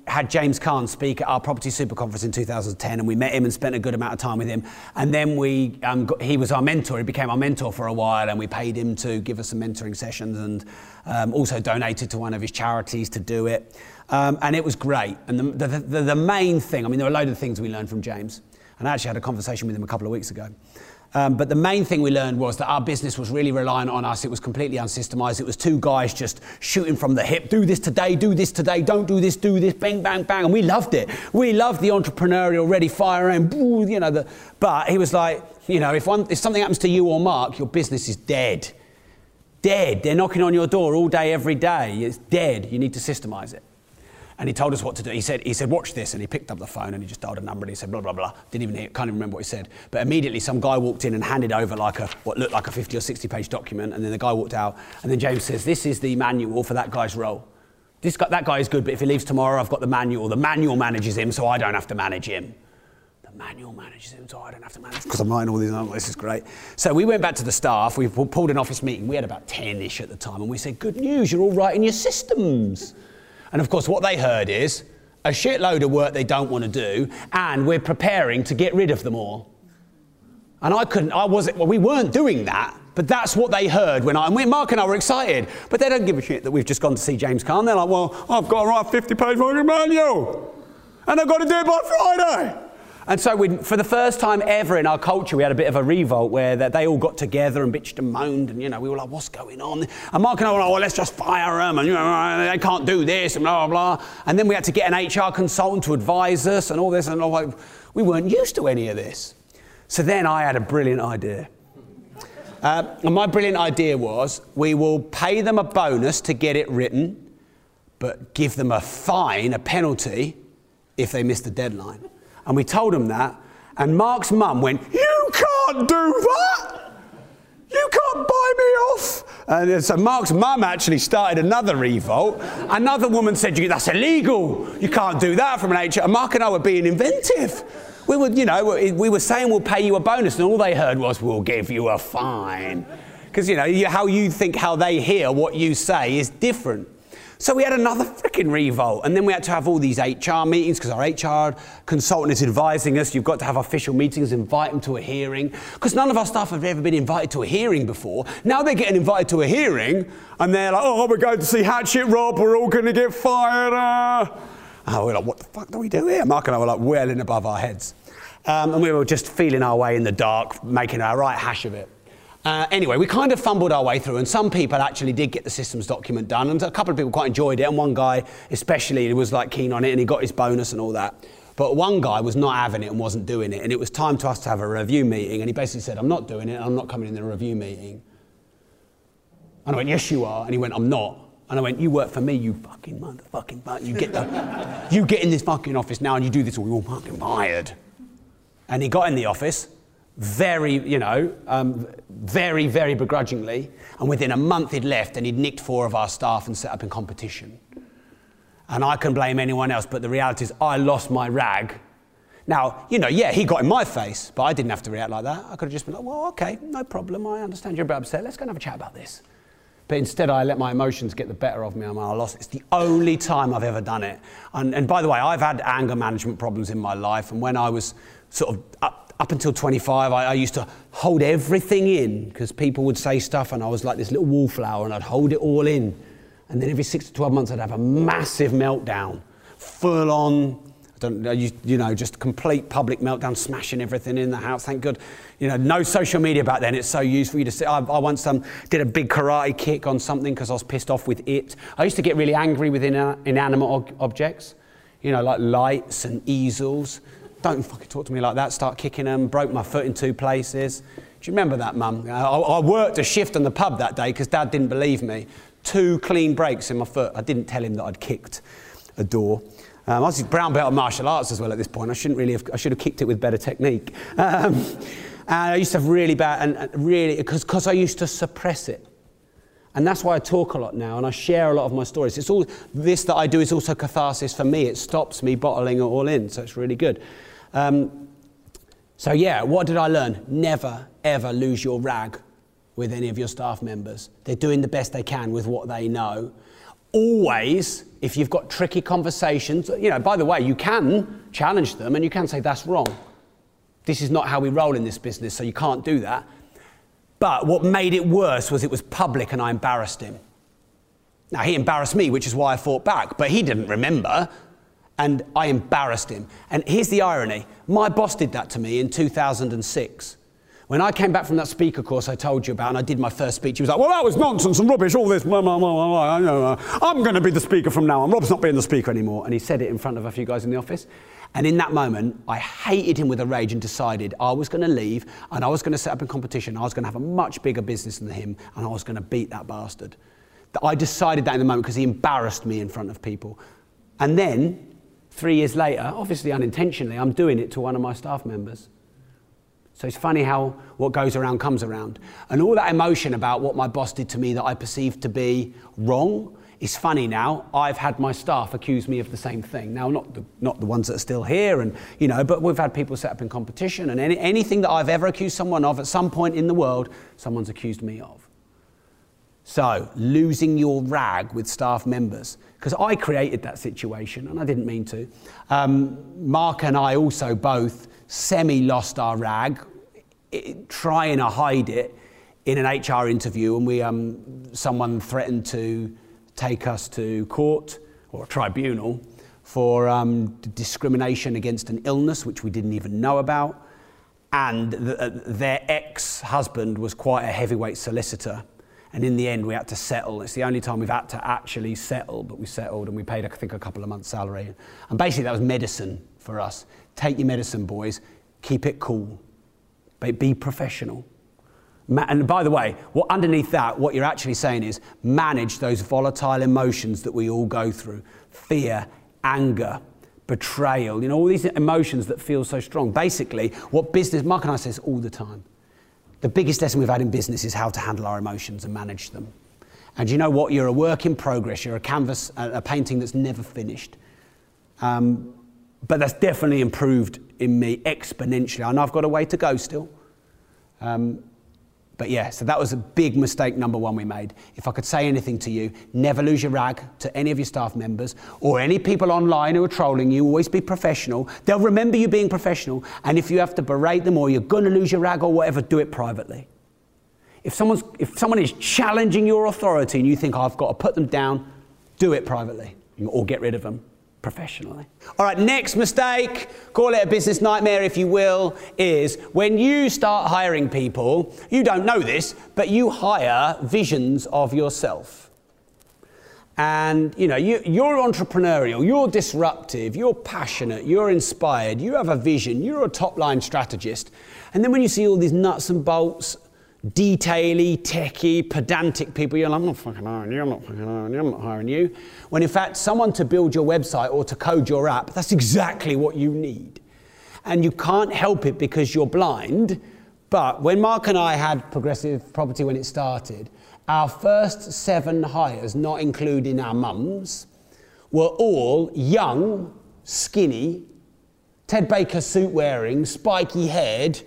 had James Kahn speak at our Property Super Conference in two thousand ten, and we met him and spent a good amount of time with him. And then we, um, got, he was our mentor. He became our mentor for a while, and we paid him to give us some mentoring sessions, and um, also donated to one of his charities to do it. Um, and it was great. And the, the, the, the main thing, I mean, there were a load of things we learned from James, and I actually had a conversation with him a couple of weeks ago. Um, but the main thing we learned was that our business was really reliant on us. It was completely unsystematized. It was two guys just shooting from the hip. Do this today, do this today, don't do this, do this, bang, bang, bang. And we loved it. We loved the entrepreneurial, ready, fire, and you know. The, but he was like, you know, if, one, if something happens to you or Mark, your business is dead. Dead. They're knocking on your door all day, every day. It's dead. You need to systemize it. And he told us what to do. He said, he said, watch this. And he picked up the phone and he just dialed a number and he said, blah, blah, blah. Didn't even hear, can't even remember what he said. But immediately some guy walked in and handed over like a, what looked like a fifty or sixty page document. And then the guy walked out. And then James says, this is the manual for that guy's role. This guy, that guy is good, but if he leaves tomorrow, I've got the manual. The manual manages him, so I don't have to manage him. The manual manages him, so I don't have to manage him. Because I'm writing all these, oh, this is great. So we went back to the staff. We pulled an office meeting. We had about ten-ish at the time. And we said, good news, you're all writing your systems. And of course, what they heard is, a shitload of work they don't want to do, and we're preparing to get rid of them all. And I couldn't, I wasn't, well, we weren't doing that, but that's what they heard when I, and we, Mark and I were excited, but they don't give a shit that we've just gone to see James Kahn. They're like, well, I've got to write a fifty page manual, and I've got to do it by Friday. And so we, for the first time ever in our culture, we had a bit of a revolt where they all got together and bitched and moaned, and you know, we were like, what's going on? And Mark and I were like, well, let's just fire them, and you know, they can't do this, and blah, blah, blah. And then we had to get an H R consultant to advise us and all this, and all like, we weren't used to any of this. So then I had a brilliant idea. Uh, and my brilliant idea was, we will pay them a bonus to get it written, but give them a fine, a penalty, if they miss the deadline. And we told him that, and Mark's mum went, you can't do that! You can't buy me off! And so Mark's mum actually started another revolt. Another woman said, that's illegal! You can't do that from an H R. And Mark and I were being inventive. We were, you know, we were saying we'll pay you a bonus, and all they heard was, we'll give you a fine. Because, you know, how you think, how they hear what you say is different. So we had another freaking revolt, and then we had to have all these H R meetings because our H R consultant is advising us. You've got to have official meetings, invite them to a hearing, because none of our staff have ever been invited to a hearing before. Now they're getting invited to a hearing, and they're like, oh, we're going to see Hatchet Rob, we're all going to get fired. Uh. Oh, we're like, what the fuck do we do here? Mark and I were like welling above our heads. Um, and we were just feeling our way in the dark, making a right hash of it. Uh, anyway, we kind of fumbled our way through, and some people actually did get the systems document done, and a couple of people quite enjoyed it, and one guy especially was like keen on it, and he got his bonus and all that. But one guy was not having it and wasn't doing it, and it was time to us to have a review meeting, and he basically said, I'm not doing it, and I'm not coming in the review meeting. And I went, yes you are, and he went, I'm not. And I went, you work for me, you fucking motherfucking butt. You get the, you get in this fucking office now and you do this, or you're fucking fired. And he got in the office, very, you know, um, very, very begrudgingly, and within a month he'd left and he'd nicked four of our staff and set up in competition. And I can blame anyone else, but the reality is I lost my rag. Now, you know, yeah, he got in my face, but I didn't have to react like that. I could have just been like, well, okay, no problem, I understand you're a bit upset, let's go and have a chat about this. But instead I let my emotions get the better of me and I lost. It's the only time I've ever done it. And, and by the way, I've had anger management problems in my life, and when I was sort of up, Up until twenty-five, I, I used to hold everything in because people would say stuff and I was like this little wallflower and I'd hold it all in. And then every six to twelve months I'd have a massive meltdown, full on, I don't know, you, you know, just complete public meltdown, smashing everything in the house. Thank God, you know, no social media back then. It's so used for you to see. I, I once um, did a big karate kick on something because I was pissed off with it. I used to get really angry with ina- inanimate ob- objects, you know, like lights and easels. Don't fucking talk to me like that. Start kicking them. Broke my foot in two places. Do you remember that, Mum? I, I worked a shift in the pub that day because Dad didn't believe me. Two clean breaks in my foot. I didn't tell him that I'd kicked a door. Um, I was a brown belt of martial arts as well at this point. I shouldn't really have. I should have kicked it with better technique. Um, and I used to have really bad, and, and really because because I used to suppress it. And that's why I talk a lot now, and I share a lot of my stories. It's all this that I do is also catharsis for me. It stops me bottling it all in, so it's really good. Um, so yeah, what did I learn? Never, ever lose your rag with any of your staff members. They're doing the best they can with what they know. always, if you've got tricky conversations, you know, by the way, you can challenge them and you can say, that's wrong. This is not how we roll in this business, so you can't do that. But what made it worse was it was public and I embarrassed him. Now, he embarrassed me, which is why I fought back, but he didn't remember, and I embarrassed him. And here's the irony. My boss did that to me in two thousand six. When I came back from that speaker course I told you about and I did my first speech, he was like, well, that was nonsense and rubbish, all this, blah, blah, blah, blah, blah. I'm going to be the speaker from now on. Rob's not being the speaker anymore. And he said it in front of a few guys in the office. And in that moment, I hated him with a rage and decided I was going to leave and I was going to set up a competition. I was going to have a much bigger business than him and I was going to beat that bastard. I decided that in the moment because he embarrassed me in front of people. And then, three years later, obviously unintentionally, I'm doing it to one of my staff members. So it's funny how what goes around comes around. And all that emotion about what my boss did to me that I perceived to be wrong is funny now. I've had my staff accuse me of the same thing. Now, not the, not the ones that are still here, and you know, but we've had people set up in competition, and any, anything that I've ever accused someone of at some point in the world, someone's accused me of. So, losing your rag with staff members, because I created that situation, and I didn't mean to. Um, Mark and I also both semi-lost our rag, it, trying to hide it in an H R interview, and we um, someone threatened to take us to court or a tribunal for um, discrimination against an illness which we didn't even know about, and the, uh, their ex-husband was quite a heavyweight solicitor, and in the end we had to settle. It's the only time we've had to actually settle, but we settled and we paid, I think, a couple of months' salary. And basically that was medicine for us. Take your medicine, boys. Keep it cool. Be professional. And by the way, what underneath that, what you're actually saying is manage those volatile emotions that we all go through. Fear, anger, betrayal, you know, all these emotions that feel so strong. Basically, what business, Mark and I say this all the time, the biggest lesson we've had in business is how to handle our emotions and manage them. And you know what? You're a work in progress. You're a canvas, a painting that's never finished. Um, but that's definitely improved in me exponentially. I know I've got a way to go still. Um, But yeah, so that was a big mistake, number one, we made. If I could say anything to you, never lose your rag to any of your staff members or any people online who are trolling you. Always be professional. They'll remember you being professional. And if you have to berate them or you're going to lose your rag or whatever, do it privately. If someone's, if someone is challenging your authority and you think, oh, I've got to put them down, do it privately or get rid of them professionally. All right, next mistake, call it a business nightmare if you will, is when you start hiring people, you don't know this, but you hire visions of yourself. And, you know, you, you're entrepreneurial, you're disruptive, you're passionate, you're inspired, you have a vision, you're a top-line strategist. And then when you see all these nuts and bolts, detaily, techie, pedantic people, you're like, I'm not fucking hiring you, I'm not fucking hiring you, I'm not hiring you. When in fact, someone to build your website or to code your app, that's exactly what you need. And you can't help it because you're blind. But when Mark and I had Progressive Property when it started, our first seven hires, not including our mums, were all young, skinny, Ted Baker suit wearing, spiky haired,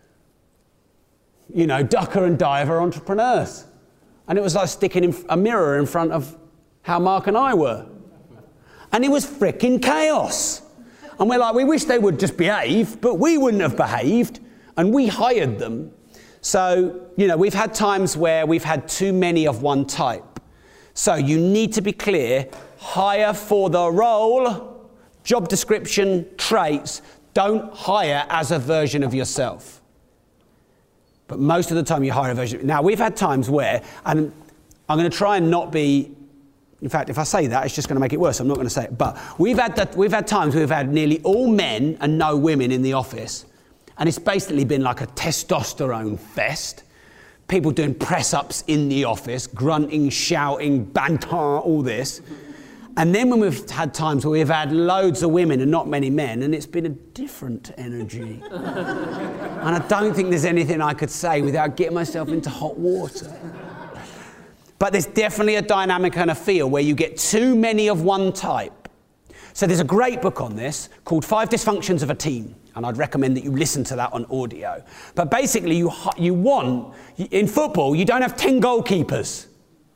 you know, ducker and diver entrepreneurs. And it was like sticking a mirror in front of how Mark and I were. And it was frickin' chaos. And we're like, we wish they would just behave, but we wouldn't have behaved, and we hired them. So, you know, we've had times where we've had too many of one type. So you need to be clear, hire for the role, job description, traits. Don't hire as a version of yourself. But most of the time you hire a version. Now, we've had times where, and I'm going to try and not be, in fact, if I say that, it's just going to make it worse. I'm not going to say it. But we've had, that, we've had times where we've had nearly all men and no women in the office. And it's basically been like a testosterone fest. People doing press-ups in the office, grunting, shouting, banter, all this. And then when we've had times where we've had loads of women and not many men, and it's been a different energy. And I don't think there's anything I could say without getting myself into hot water. But there's definitely a dynamic and a feel where you get too many of one type. So there's a great book on this called Five Dysfunctions of a Team. And I'd recommend that you listen to that on audio. But basically, you, you want, in football, you don't have ten goalkeepers.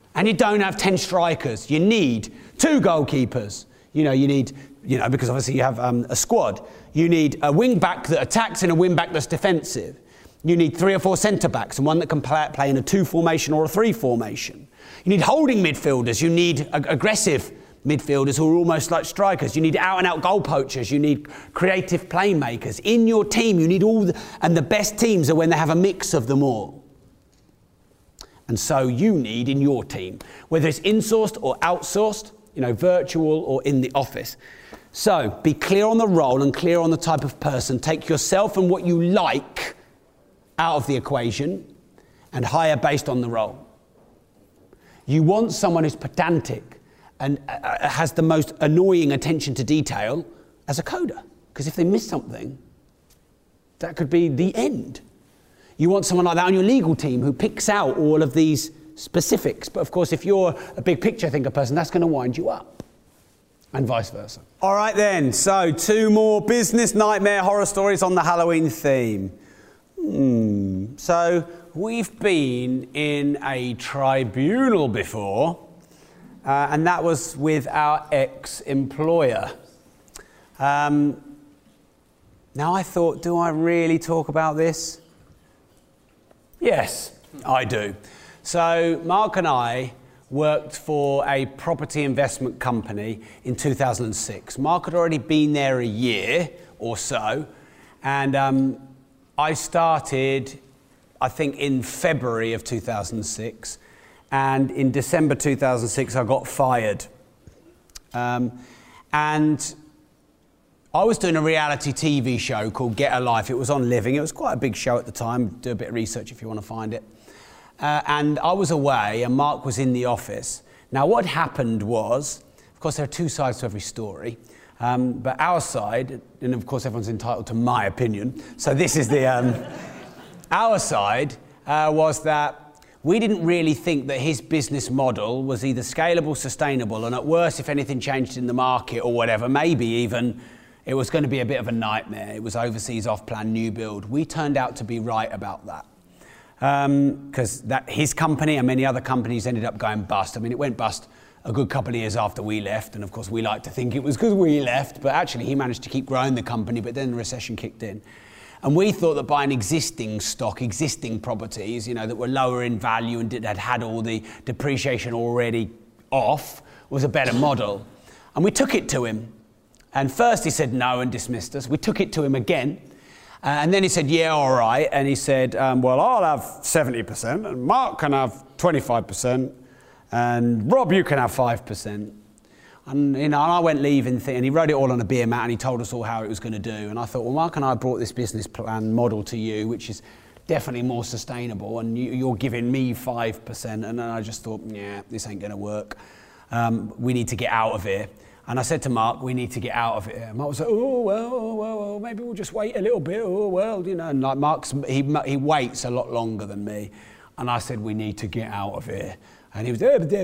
And you don't have ten strikers. You need two goalkeepers. You know, you need, you know, because obviously you have um, a squad. You need a wing back that attacks and a wing back that's defensive. You need three or four centre backs and one that can play, play in a two formation or a three formation. You need holding midfielders. You need ag- aggressive midfielders who are almost like strikers. You need out and out goal poachers. You need creative playmakers. In your team, you need all the, and the best teams are when they have a mix of them all. And so you need in your team, whether it's insourced or outsourced, you know, virtual or in the office. So be clear on the role and clear on the type of person. Take yourself and what you like out of the equation and hire based on the role. You want someone who's pedantic and uh, has the most annoying attention to detail as a coder. Because if they miss something, that could be the end. You want someone like that on your legal team who picks out all of these specifics. But of course, if you're a big picture thinker person, that's going to wind you up. And vice versa. All right then, so two more business nightmare horror stories on the Halloween theme. Hmm. So we've been in a tribunal before, uh, and that was with our ex-employer. Um, now I thought, do I really talk about this? Yes, I do. So Mark and I worked for a property investment company in two thousand six. Mark had already been there a year or so, and um, I started, I think, in February of two thousand six, and in December two thousand six I got fired. Um, and I was doing a reality T V show called Get a Life. It was on Living. It was quite a big show at the time. Do a bit of research if you want to find it. Uh, and I was away and Mark was in the office. Now what happened was, of course there are two sides to every story, um, but our side, and of course everyone's entitled to my opinion, so this is the, um, our side uh, was that we didn't really think that his business model was either scalable, sustainable, and at worst if anything changed in the market or whatever, maybe even it was going to be a bit of a nightmare. It was overseas off-plan new build. We turned out to be right about that. Because um, that his company and many other companies ended up going bust. I mean, it went bust a good couple of years after we left, and of course we like to think it was because we left, but actually he managed to keep growing the company, but then the recession kicked in. And we thought that buying existing stock, existing properties, you know, that were lower in value and did, had had all the depreciation already off, was a better model. And we took it to him. And first he said no and dismissed us. We took it to him again. Uh, and then he said, yeah, all right. And he said, um, well, I'll have seventy percent, and Mark can have twenty-five percent, and Rob, you can have five percent. And, you know, and I went leaving, th- and he wrote it all on a beer mat, and he told us all how it was going to do. And I thought, well, Mark and I brought this business plan model to you, which is definitely more sustainable, and you, you're giving me five percent. And then I just thought, yeah, this ain't going to work. Um, we need to get out of here. And I said to Mark, we need to get out of it. And Mark was like, oh, well, oh, well, well, maybe we'll just wait a little bit. Oh, well, you know, and like Mark's, he, he waits a lot longer than me. And I said, we need to get out of here. And he was,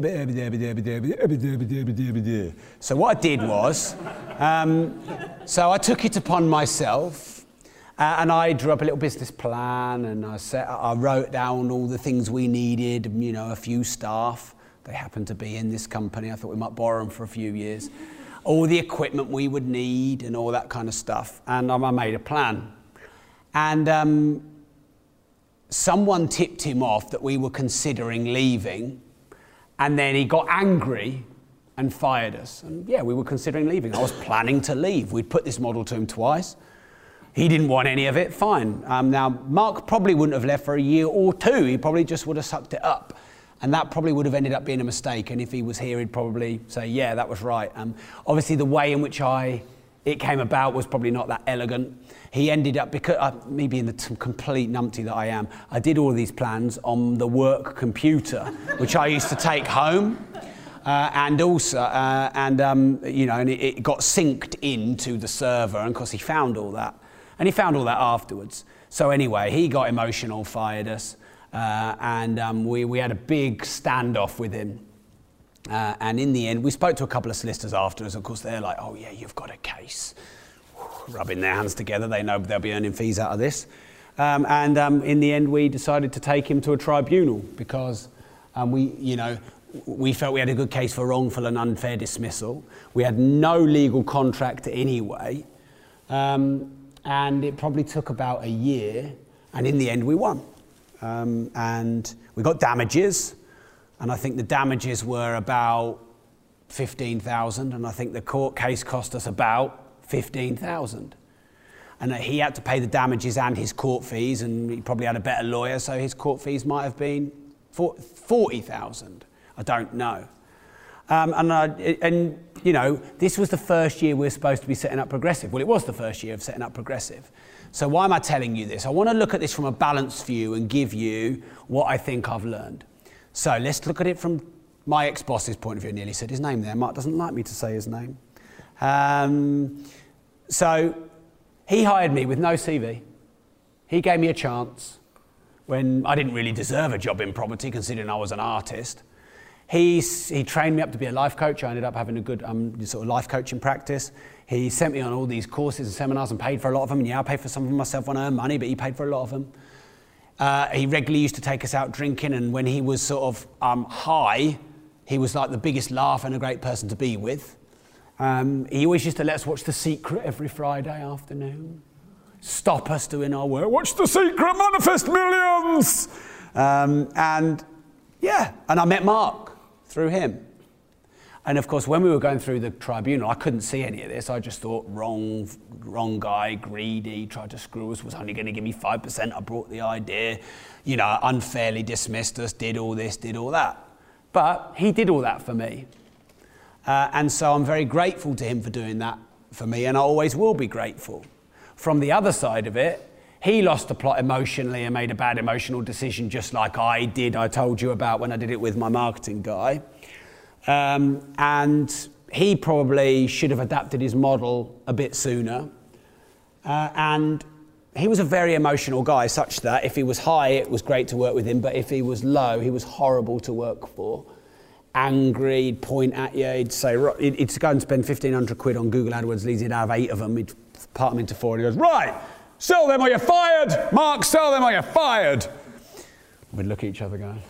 so what I did was, um, so I took it upon myself, uh, and I drew up a little business plan, and I set, I wrote down all the things we needed, you know, a few staff. They happened to be in this company. I thought we might borrow them for a few years. All the equipment we would need and all that kind of stuff. And um, I made a plan. And um, someone tipped him off that we were considering leaving. And then he got angry and fired us. And yeah, we were considering leaving. I was planning to leave. We'd put this model to him twice. He didn't want any of it, fine. Um, now, Mark probably wouldn't have left for a year or two. He probably just would have sucked it up. And that probably would have ended up being a mistake. And if he was here, he'd probably say, yeah, that was right. Um, obviously, the way in which I it came about was probably not that elegant. He ended up, because uh, me being the t- complete numpty that I am, I did all of these plans on the work computer, which I used to take home. Uh, and also, uh, and um, you know, and it, it got synced into the server. And of course, he found all that. And he found all that afterwards. So anyway, he got emotional, fired us. Uh, and um, we, we had a big standoff with him. Uh, and in the end, we spoke to a couple of solicitors afterwards. Of course, they're like, oh, yeah, you've got a case. Rubbing their hands together. They know they'll be earning fees out of this. Um, and um, in the end, we decided to take him to a tribunal because um, we, you know, we felt we had a good case for wrongful and unfair dismissal. We had no legal contract anyway. Um, and it probably took about a year, and in the end we won. Um, and we got damages, and I think the damages were about fifteen thousand, and I think the court case cost us about fifteen thousand. And that he had to pay the damages and his court fees, and he probably had a better lawyer, so his court fees might have been forty thousand. I don't know. Um, and, I, and, you know, this was the first year we were supposed to be setting up Progressive. Well, it was the first year of setting up Progressive. So why am I telling you this? I want to look at this from a balanced view and give you what I think I've learned. So let's look at it from my ex-boss's point of view. I nearly said his name there. Mark doesn't like me to say his name. Um, so he hired me with no C V. He gave me a chance when I didn't really deserve a job in property, considering I was an artist. He, he trained me up to be a life coach. I ended up having a good um, sort of life coaching practice. He sent me on all these courses and seminars and paid for a lot of them. And yeah, I paid for some of them myself when I earned money, but he paid for a lot of them. Uh, he regularly used to take us out drinking, and when he was sort of um, high, he was like the biggest laugh and a great person to be with. Um, he always used to let us watch The Secret every Friday afternoon. Stop us doing our work. Watch The Secret, manifest millions! Um, and yeah, and I met Mark through him. And of course, when we were going through the tribunal, I couldn't see any of this. I just thought, wrong, wrong guy, greedy, tried to screw us, was only going to give me five percent. I brought the idea, you know, unfairly dismissed us, did all this, did all that. But he did all that for me. Uh, and so I'm very grateful to him for doing that for me, and I always will be grateful. From the other side of it, he lost the plot emotionally and made a bad emotional decision, just like I did, I told you about when I did it with my marketing guy. Um, and he probably should have adapted his model a bit sooner. Uh, and he was a very emotional guy, such that if he was high, it was great to work with him, but if he was low, he was horrible to work for. Angry, he'd point at you, he'd say, he'd, he'd go and spend fifteen hundred quid on Google AdWords leads, he'd have eight of them, he'd part them into four, and he goes, right, sell them or you're fired! Mark, sell them or you're fired! We'd look at each other going,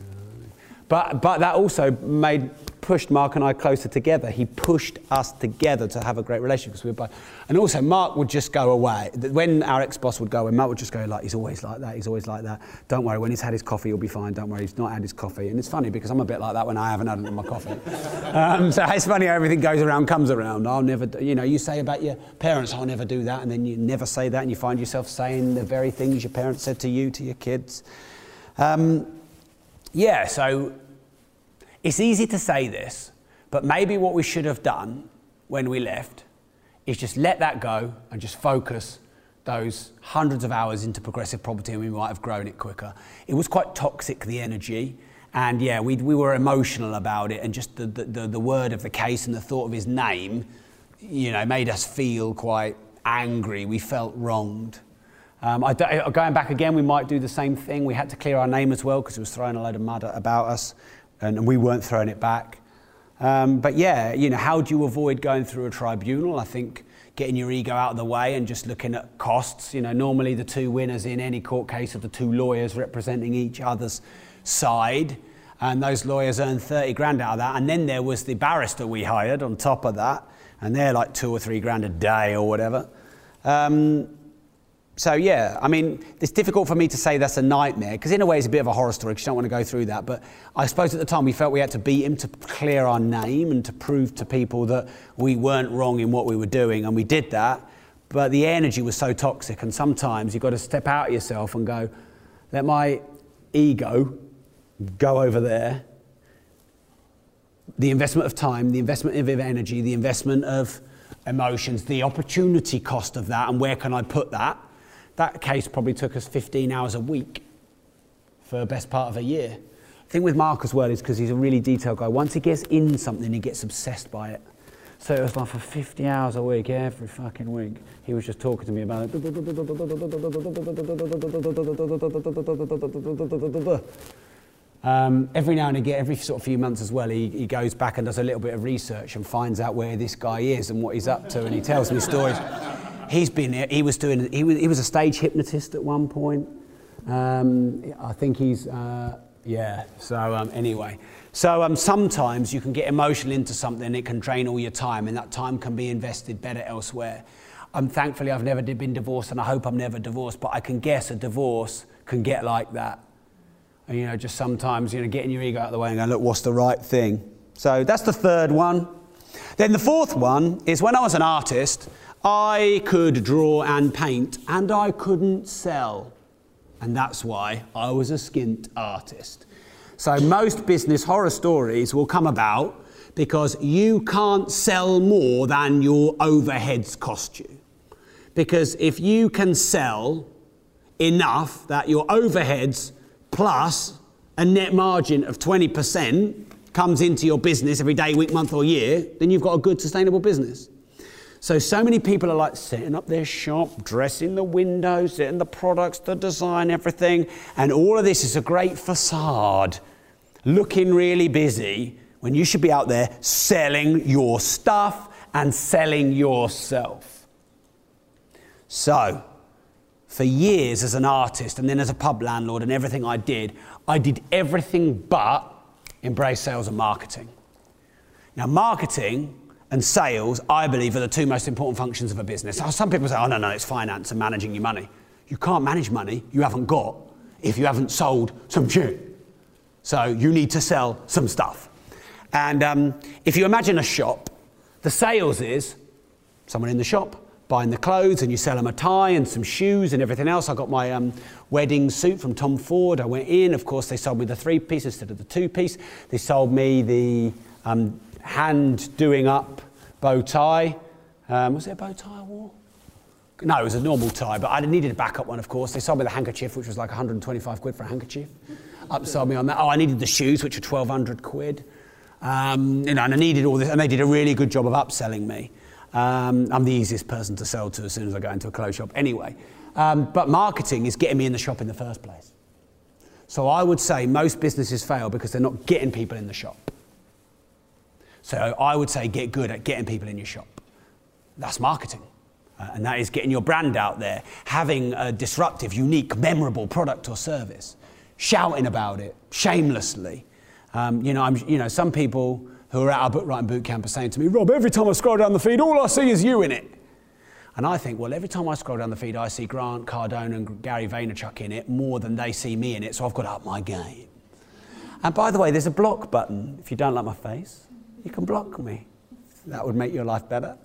But but that also made pushed Mark and I closer together. He pushed us together to have a great relationship because we were both. And also, Mark would just go away. When our ex-boss would go away, Mark would just go like, he's always like that, he's always like that. Don't worry, when he's had his coffee, he'll be fine. Don't worry, he's not had his coffee. And it's funny because I'm a bit like that when I haven't had my coffee. um, so it's funny how everything goes around, comes around. I'll never, you know, you say about your parents, I'll never do that. And then you never say that and you find yourself saying the very things your parents said to you, to your kids. Um, yeah, so it's easy to say this, but maybe what we should have done when we left is just let that go and just focus those hundreds of hours into Progressive Property, and we might have grown it quicker. It was quite toxic, the energy, and yeah, we we were emotional about it, and just the, the, the word of the case and the thought of his name, you know, made us feel quite angry. We felt wronged. Um, I, going back again, we might do the same thing. We had to clear our name as well because it was throwing a load of mud about us, and, and we weren't throwing it back. Um, but yeah, you know, how do you avoid going through a tribunal? I think getting your ego out of the way and just looking at costs. You know, normally the two winners in any court case are the two lawyers representing each other's side, and those lawyers earn thirty grand out of that. And then there was the barrister we hired on top of that, and they're like two or three grand a day or whatever. Um, So yeah, I mean, it's difficult for me to say that's a nightmare, because in a way it's a bit of a horror story, because you don't want to go through that. But I suppose at the time we felt we had to beat him to clear our name and to prove to people that we weren't wrong in what we were doing, and we did that. But the energy was so toxic, and sometimes you've got to step out of yourself and go, let my ego go over there. The investment of time, the investment of energy, the investment of emotions, the opportunity cost of that, and where can I put that? That case probably took us fifteen hours a week for the best part of a year. The thing with Mark as well is because he's a really detailed guy. Once he gets in something, he gets obsessed by it. So it was like for fifty hours a week, every fucking week, he was just talking to me about it. Um, every now and again, every sort of few months as well, he, he goes back and does a little bit of research and finds out where this guy is and what he's up to, and he tells me stories. He's been, he was doing, he was, he was a stage hypnotist at one point. Um, I think he's, uh, yeah, so um, anyway. So um, sometimes you can get emotional into something, it can drain all your time, and that time can be invested better elsewhere. Um, thankfully, I've never been divorced, and I hope I'm never divorced, but I can guess a divorce can get like that. And, you know, just sometimes, you know, getting your ego out of the way and going, look, what's the right thing? So that's the third one. Then the fourth one is when I was an artist, I could draw and paint, and I couldn't sell. And that's why I was a skint artist. So most business horror stories will come about because you can't sell more than your overheads cost you. Because if you can sell enough that your overheads plus a net margin of twenty percent comes into your business every day, week, month or year, then you've got a good sustainable business. So, so many people are like setting up their shop, dressing the windows, setting the products, the design, everything. And all of this is a great facade, looking really busy, when you should be out there selling your stuff and selling yourself. So, for years as an artist and then as a pub landlord and everything I did, I did everything but embrace sales and marketing. Now, marketing and sales, I believe, are the two most important functions of a business. Some people say, oh, no, no, it's finance and managing your money. You can't manage money you haven't got if you haven't sold some shit. So you need to sell some stuff. And um, if you imagine a shop, the sales is someone in the shop buying the clothes, and you sell them a tie and some shoes and everything else. I got my um, wedding suit from Tom Ford. I went in. Of course, they sold me the three-piece instead of the two-piece. They sold me the um, hand-doing up bow tie. Um, was it a bow tie I wore? No, it was a normal tie, but I needed a backup one, of course. They sold me the handkerchief, which was like one hundred twenty-five quid for a handkerchief. Upsold me on that. Oh, I needed the shoes, which were twelve hundred quid. Um, you know, and I needed all this, and they did a really good job of upselling me. Um, I'm the easiest person to sell to as soon as I go into a clothes shop anyway. Um, but marketing is getting me in the shop in the first place. So I would say most businesses fail because they're not getting people in the shop. So I would say get good at getting people in your shop. That's marketing. Uh, and that is getting your brand out there, having a disruptive, unique, memorable product or service, shouting about it shamelessly. Um, you know, I'm, you know, some people who are at our book writing boot camp are saying to me, Rob, every time I scroll down the feed, all I see is you in it. And I think, well, every time I scroll down the feed, I see Grant Cardone and Gary Vaynerchuk in it more than they see me in it, so I've got to up my game. And by the way, there's a block button. If you don't like my face, you can block me. That would make your life better.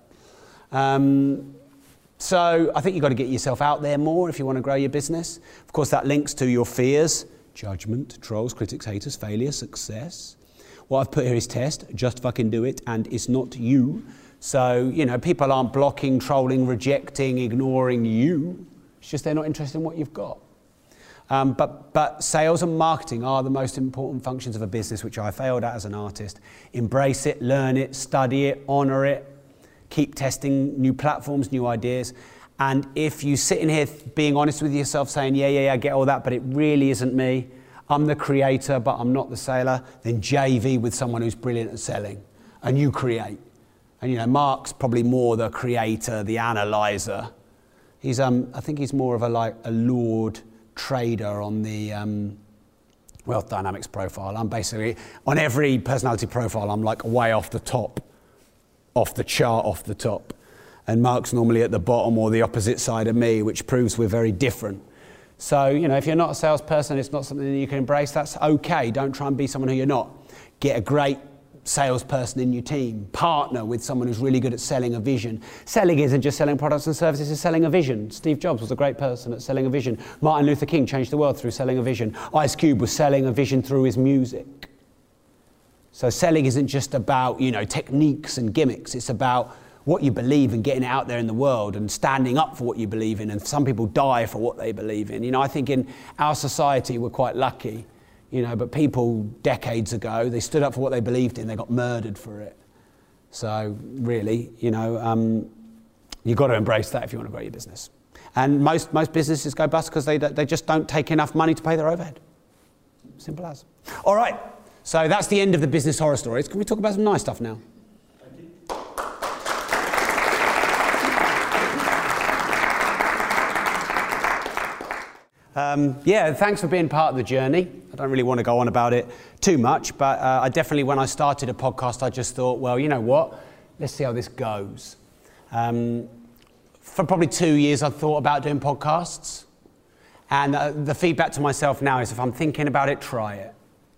Um, so I think you've got to get yourself out there more if you want to grow your business. Of course, that links to your fears: judgment, trolls, critics, haters, failure, success. What I've put here is test, just fucking do it, and it's not you. So, you know, people aren't blocking, trolling, rejecting, ignoring you. It's just they're not interested in what you've got. Um, but, but sales and marketing are the most important functions of a business, which I failed at as an artist. Embrace it, learn it, study it, honour it, keep testing new platforms, new ideas. And if you sit in here being honest with yourself, saying, yeah, yeah, yeah, I get all that, but it really isn't me, I'm the creator, but I'm not the sailor, then J V with someone who's brilliant at selling, and you create. And you know, Mark's probably more the creator, the analyzer. He's, um, I think he's more of a like a Lord trader on the um, Wealth Dynamics profile. I'm basically, on every personality profile, I'm like way off the top, off the chart, off the top. And Mark's normally at the bottom or the opposite side of me, which proves we're very different. So, you know, if you're not a salesperson, it's not something that you can embrace, that's okay. Don't try and be someone who you're not. Get a great salesperson in your team. Partner with someone who's really good at selling a vision. Selling isn't just selling products and services, it's selling a vision. Steve Jobs was a great person at selling a vision. Martin Luther King changed the world through selling a vision. Ice Cube was selling a vision through his music. So selling isn't just about, you know, techniques and gimmicks. It's about what you believe and getting it out there in the world and standing up for what you believe in. And some people die for what they believe in. You know, I think in our society we're quite lucky, you know, but people decades ago, they stood up for what they believed in, they got murdered for it. So really, you know, um, you've got to embrace that if you want to grow your business. And most, most businesses go bust because they, they just don't take enough money to pay their overhead. Simple as. All right, so that's the end of the business horror stories. Can we talk about some nice stuff now? Um, yeah, thanks for being part of the journey. I don't really want to go on about it too much, but uh, I definitely, when I started a podcast, I just thought, well, you know what? Let's see how this goes. Um, for probably two years, I've thought about doing podcasts. And uh, the feedback to myself now is if I'm thinking about it, try it.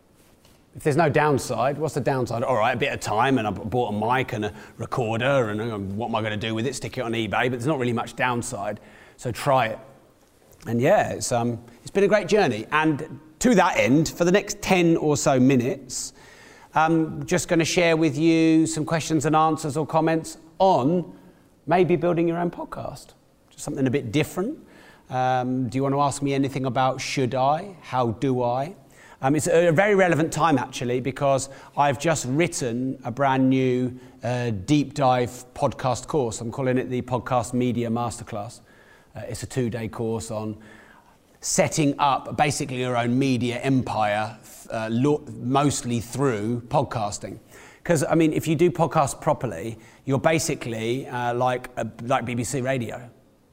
If there's no downside, what's the downside? All right, a bit of time, and I bought a mic and a recorder, and uh, what am I going to do with it? Stick it on eBay, but there's not really much downside, so try it. And yeah, it's, um, it's been a great journey. And to that end, for the next ten or so minutes, I'm just going to share with you some questions and answers or comments on maybe building your own podcast. Just something a bit different. Um, do you want to ask me anything about should I? How do I? Um, it's a very relevant time, actually, because I've just written a brand new uh, deep dive podcast course. I'm calling it the Podcast Media Masterclass. Uh, it's a two-day course on setting up basically your own media empire, uh, lo- mostly through podcasting. Because, I mean, if you do podcasts properly, you're basically uh, like a, like B B C Radio.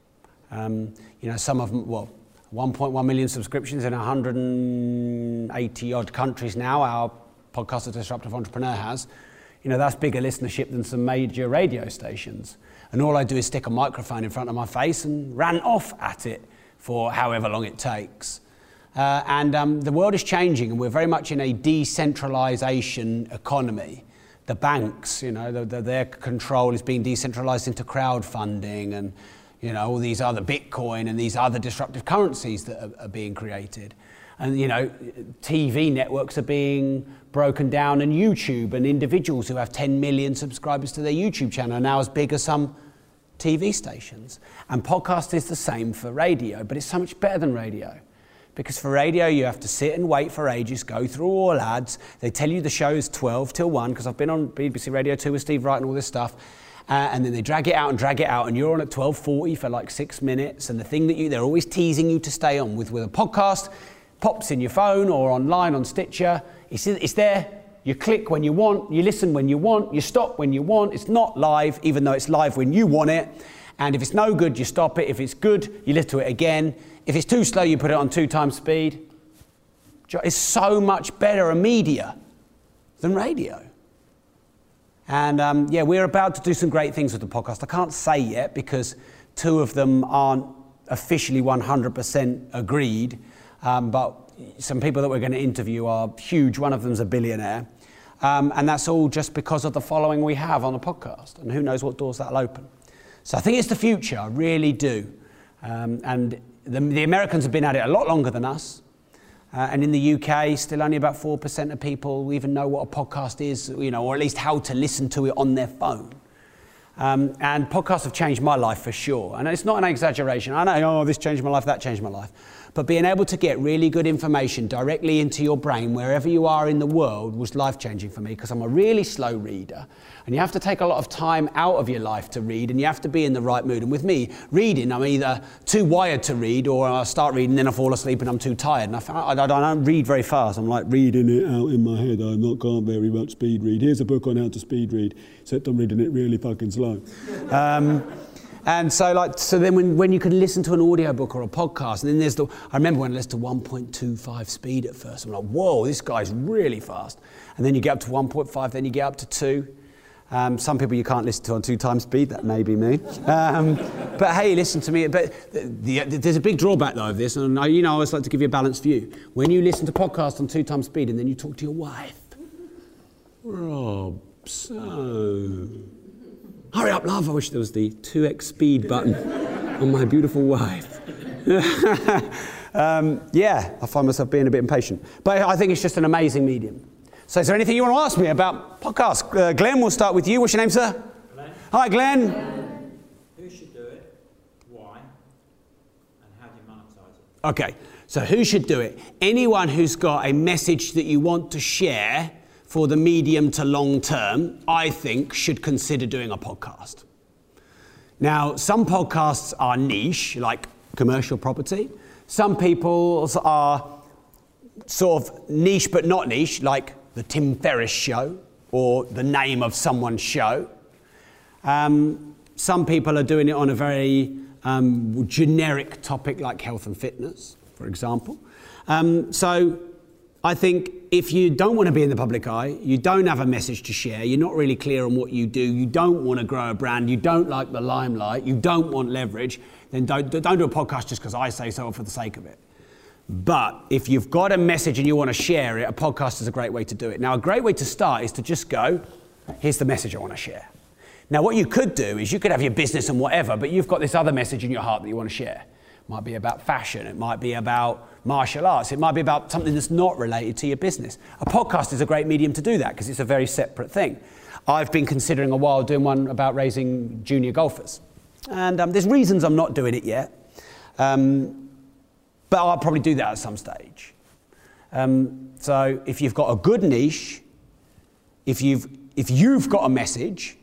Um, you know, some of them, well, one point one million subscriptions in one hundred eighty odd countries now, our Podcast The Disruptive Entrepreneur has. You know, that's bigger listenership than some major radio stations. And all I do is stick a microphone in front of my face and rant off at it for however long it takes. Uh, and um, the world is changing, and we're very much in a decentralization economy. The banks, you know, the, the, their control is being decentralized into crowdfunding and, you know, all these other Bitcoin and these other disruptive currencies that are, are being created. And, you know, T V networks are being broken down, and YouTube and individuals who have ten million subscribers to their YouTube channel are now as big as some T V stations. And podcast is the same for radio, but it's so much better than radio. Because for radio, you have to sit and wait for ages, go through all ads. They tell you the show is twelve till one, because I've been on B B C Radio two with Steve Wright and all this stuff. Uh, and then they drag it out and drag it out, and you're on at twelve forty for like six minutes. And the thing that you, they're always teasing you to stay on with, with a podcast, pops in your phone or online on Stitcher. It's, it's there. You click when you want, you listen when you want, you stop when you want. It's not live, even though it's live when you want it. And if it's no good, you stop it. If it's good, you listen to it again. If it's too slow, you put it on two times speed. It's so much better a media than radio. And um, yeah, we're about to do some great things with the podcast. I can't say yet because two of them aren't officially one hundred percent agreed. Um, but some people that we're going to interview are huge. One of them's a billionaire. Um, and that's all just because of the following we have on the podcast. And who knows what doors that'll open. So I think it's the future. I really do. Um, and the, the Americans have been at it a lot longer than us. Uh, and in the U K, still only about four percent of people even know what a podcast is, you know, or at least how to listen to it on their phone. Um, and podcasts have changed my life for sure. And it's not an exaggeration. I know, oh, this changed my life, that changed my life. But being able to get really good information directly into your brain, wherever you are in the world, was life-changing for me, because I'm a really slow reader. And you have to take a lot of time out of your life to read, and you have to be in the right mood. And with me, reading, I'm either too wired to read, or I start reading, then I fall asleep and I'm too tired. And I, found, I, I don't read very fast. I'm like reading it out in my head. I not can't very much speed read. Here's a book on how to speed read, except I'm reading it really fucking slow. Um, And so, like, so then when, when you can listen to an audiobook or a podcast, and then there's the, I remember when I listened to one point two five speed at first, I'm like, whoa, this guy's really fast. And then you get up to one point five, then you get up to two. Um, some people you can't listen to on two times speed, that may be me. Um, but hey, listen to me. But the, the, there's a big drawback though of this, and I, you know, I always like to give you a balanced view. When you listen to podcasts on two times speed and then you talk to your wife, Rob, so... hurry up, love. I wish there was the two x speed button on my beautiful wife. um, yeah, I find myself being a bit impatient. But I think it's just an amazing medium. So is there anything you want to ask me about podcasts? Uh, Glenn, we'll start with you. What's your name, sir? Glenn. Hi, Glenn. Um, who should do it? Why? And how do you monetize it? Okay, so who should do it? Anyone who's got a message that you want to share for the medium to long term, I think, should consider doing a podcast. Now, some podcasts are niche, like commercial property. Some people's are sort of niche but not niche, like the Tim Ferriss show or the name of someone's show. Um, some people are doing it on a very um, generic topic like health and fitness, for for example. Um, so I think if you don't want to be in the public eye, you don't have a message to share, you're not really clear on what you do, you don't want to grow a brand, you don't like the limelight, you don't want leverage, then don't, don't do a podcast just because I say so or for the sake of it. But if you've got a message and you want to share it, a podcast is a great way to do it. Now, a great way to start is to just go, here's the message I want to share. Now, what you could do is you could have your business and whatever, but you've got this other message in your heart that you want to share. It might be about fashion. It might be about martial arts. It might be about something that's not related to your business. A podcast is a great medium to do that because it's a very separate thing. I've been considering a while doing one about raising junior golfers. And um, there's reasons I'm not doing it yet. Um, but I'll probably do that at some stage. Um, so if you've got a good niche, if you've, if you've got a message,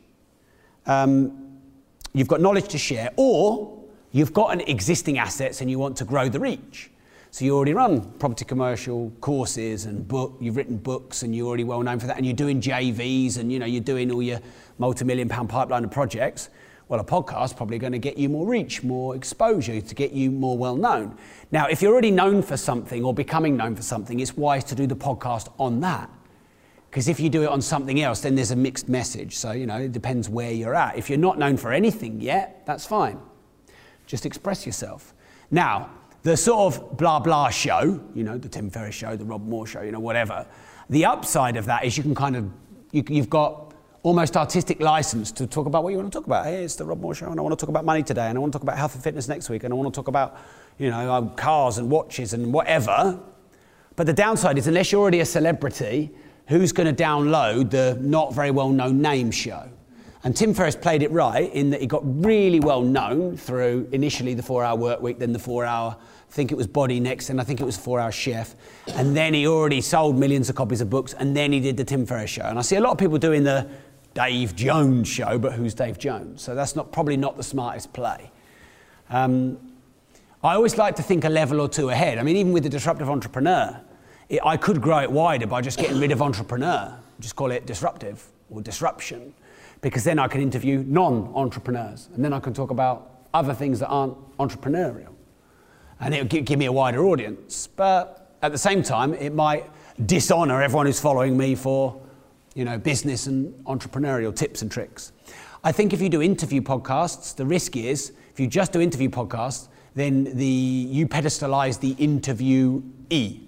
Um, you've got knowledge to share, or you've got an existing assets and you want to grow the reach. So you already run property commercial courses and book, you've written books and you're already well known for that, and you're doing J Vs and you know you're doing all your multi-million pound pipeline of projects. Well, a podcast's probably going to get you more reach, more exposure, to get you more well known. Now, if you're already known for something or becoming known for something, it's wise to do the podcast on that. Because if you do it on something else, then there's a mixed message. So, you know, it depends where you're at. If you're not known for anything yet, that's fine. Just express yourself. Now, the sort of blah, blah show, you know, the Tim Ferriss show, the Rob Moore show, you know, whatever. The upside of that is you can kind of, you, you've got almost artistic license to talk about what you want to talk about. Hey, it's the Rob Moore show, and I want to talk about money today, and I want to talk about health and fitness next week, and I want to talk about, you know, um, cars and watches and whatever. But the downside is unless you're already a celebrity, who's going to download the not very well-known name show? And Tim Ferriss played it right in that he got really well known through initially the four-hour work week, then the four-hour, I think it was Body Next, and I think it was four-hour Chef. And then he already sold millions of copies of books, and then he did the Tim Ferriss show. And I see a lot of people doing the Dave Jones show, but who's Dave Jones? So that's not probably not the smartest play. Um, I always like to think a level or two ahead. I mean, even with the disruptive entrepreneur, It, I could grow it wider by just getting rid of entrepreneur, just call it disruptive or disruption, because then I can interview non-entrepreneurs and then I can talk about other things that aren't entrepreneurial, and it'll give, give me a wider audience. But at the same time, it might dishonor everyone who's following me for, you know, business and entrepreneurial tips and tricks. I think if you do interview podcasts, the risk is if you just do interview podcasts, then the you pedestalize the interviewee.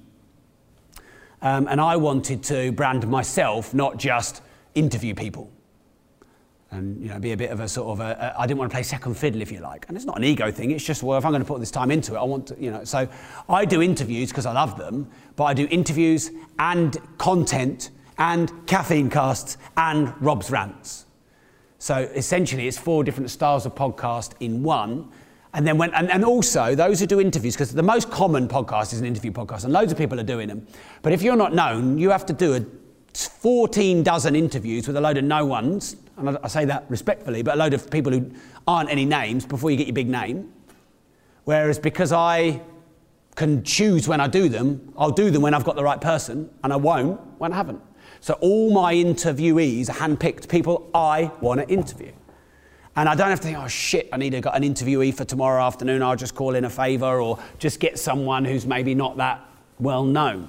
Um, and I wanted to brand myself, not just interview people. And, you know, be a bit of a sort of a, a, I didn't want to play second fiddle, if you like. And it's not an ego thing, it's just, well, if I'm going to put this time into it, I want to, you know. So I do interviews because I love them, but I do interviews and content and caffeine casts and Rob's rants. So essentially it's four different styles of podcast in one. And then when, and, and also those who do interviews, because the most common podcast is an interview podcast, and loads of people are doing them. But if you're not known, you have to do a fourteen dozen interviews with a load of no ones, and I, I say that respectfully, but a load of people who aren't any names before you get your big name. Whereas because I can choose when I do them, I'll do them when I've got the right person, and I won't when I haven't. So all my interviewees are handpicked people I want to interview. And I don't have to think, oh shit, I need to get an interviewee for tomorrow afternoon, I'll just call in a favour, or just get someone who's maybe not that well known.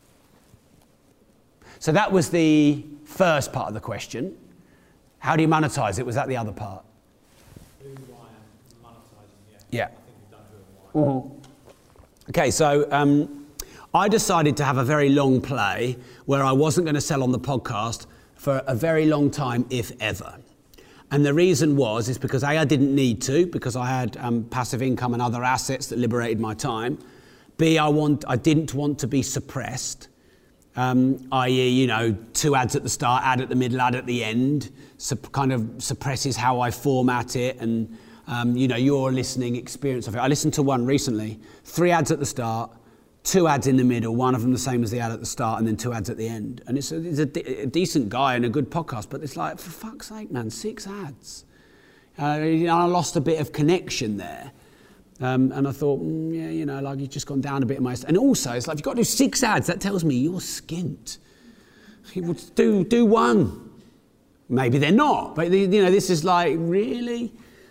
So that was the first part of the question. How do you monetize it? Was that the other part? Who, why, and monetizing, yeah. Yeah. I think we've done who and why. Mm-hmm. Okay, so um, I decided to have a very long play where I wasn't going to sell on the podcast for a very long time, if ever. And the reason was, is because A, I didn't need to, because I had um, passive income and other assets that liberated my time. B, I want, I didn't want to be suppressed, um, that is, you know, two ads at the start, ad at the middle, ad at the end, sup- kind of suppresses how I format it and, um, you know, your listening experience of it. I listened to one recently, three ads at the start, two ads in the middle, one of them the same as the ad at the start, and then two ads at the end. And it's a, it's a, de- a decent guy and a good podcast, but it's like, for fuck's sake, man, six ads. Uh, you know, I lost a bit of connection there. Um, and I thought, mm, yeah, you know, like you've just gone down a bit in my... And also, it's like, you've got to do six ads. That tells me you're skint. You do, do one. Maybe they're not. But, you know, this is like, really?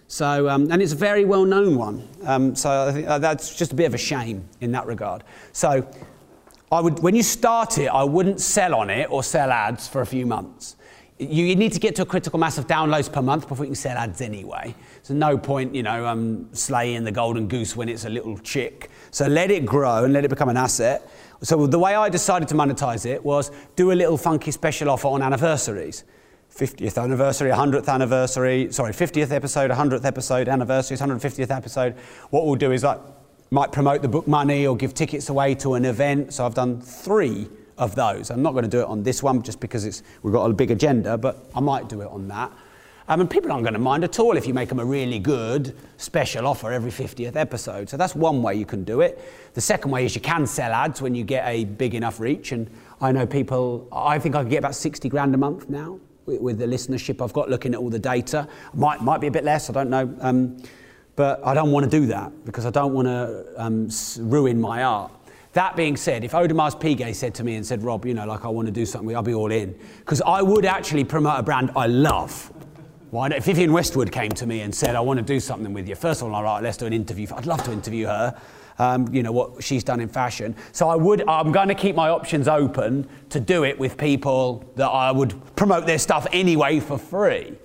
So, um, and it's a very well-known one. Um, so I think uh, that's just a bit of a shame in that regard. So I would, when you start it, I wouldn't sell on it or sell ads for a few months. You, you need to get to a critical mass of downloads per month before you can sell ads anyway. So no point, you know, um, slaying the golden goose when it's a little chick. So let it grow and let it become an asset. So the way I decided to monetize it was do a little funky special offer on anniversaries. fiftieth anniversary, one hundredth anniversary, sorry, fiftieth episode, one hundredth episode, anniversaries, one hundred fiftieth episode. What we'll do is like, might promote the book money or give tickets away to an event. So I've done three of those. I'm not going to do it on this one just because it's we've got a big agenda, but I might do it on that. Um, and people aren't going to mind at all if you make them a really good special offer every fiftieth episode. So that's one way you can do it. The second way is you can sell ads when you get a big enough reach. And I know people, I think I can get about sixty grand a month now with, with the listenership I've got looking at all the data. Might, might be a bit less, I don't know. Um, but I don't want to do that because I don't want to um, ruin my art. That being said, if Audemars Piguet said to me and said, Rob, you know, like I want to do something, I'll be all in. Because I would actually promote a brand I love. Why not? If Vivienne Westwood came to me and said, I want to do something with you, first of all, all right, let's do an interview. I'd love to interview her, um, you know, what she's done in fashion. So I would, I'm going to keep my options open to do it with people that I would promote their stuff anyway for free.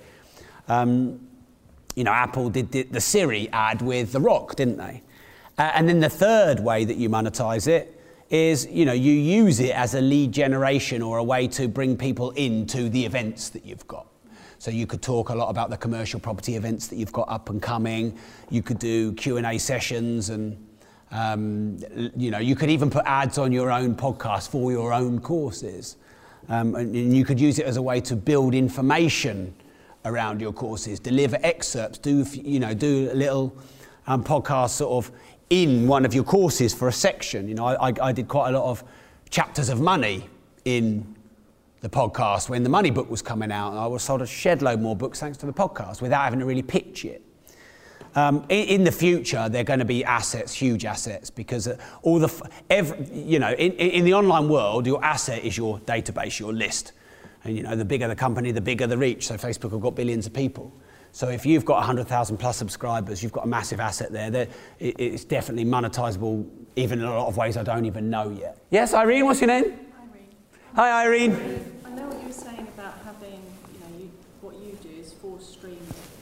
Um, you know, Apple did, did the Siri ad with The Rock, didn't they? Uh, and then the third way that you monetize it is, you know, you use it as a lead generation or a way to bring people into the events that you've got. So you could talk a lot about the commercial property events that you've got up and coming. You could do Q and A sessions and, um, you know, you could even put ads on your own podcast for your own courses. Um, and, and you could use it as a way to build information around your courses, deliver excerpts, do, you know, do a little um, podcast sort of in one of your courses for a section. You know, I, I did quite a lot of chapters of money in the podcast when the money book was coming out. I was sold a shed load more books thanks to the podcast without having to really pitch it. Um, in, in the future, they're going to be assets, huge assets, because uh, all the, every, you know, in, in the online world, your asset is your database, your list. And, you know, the bigger the company, the bigger the reach. So Facebook have got billions of people. So if you've got one hundred thousand plus subscribers, you've got a massive asset there. That it, it's definitely monetizable, even in a lot of ways I don't even know yet. Yes, Irene, what's your name? Irene. Hi, Irene. I know what you were saying about having, you know, you, what you do is full stream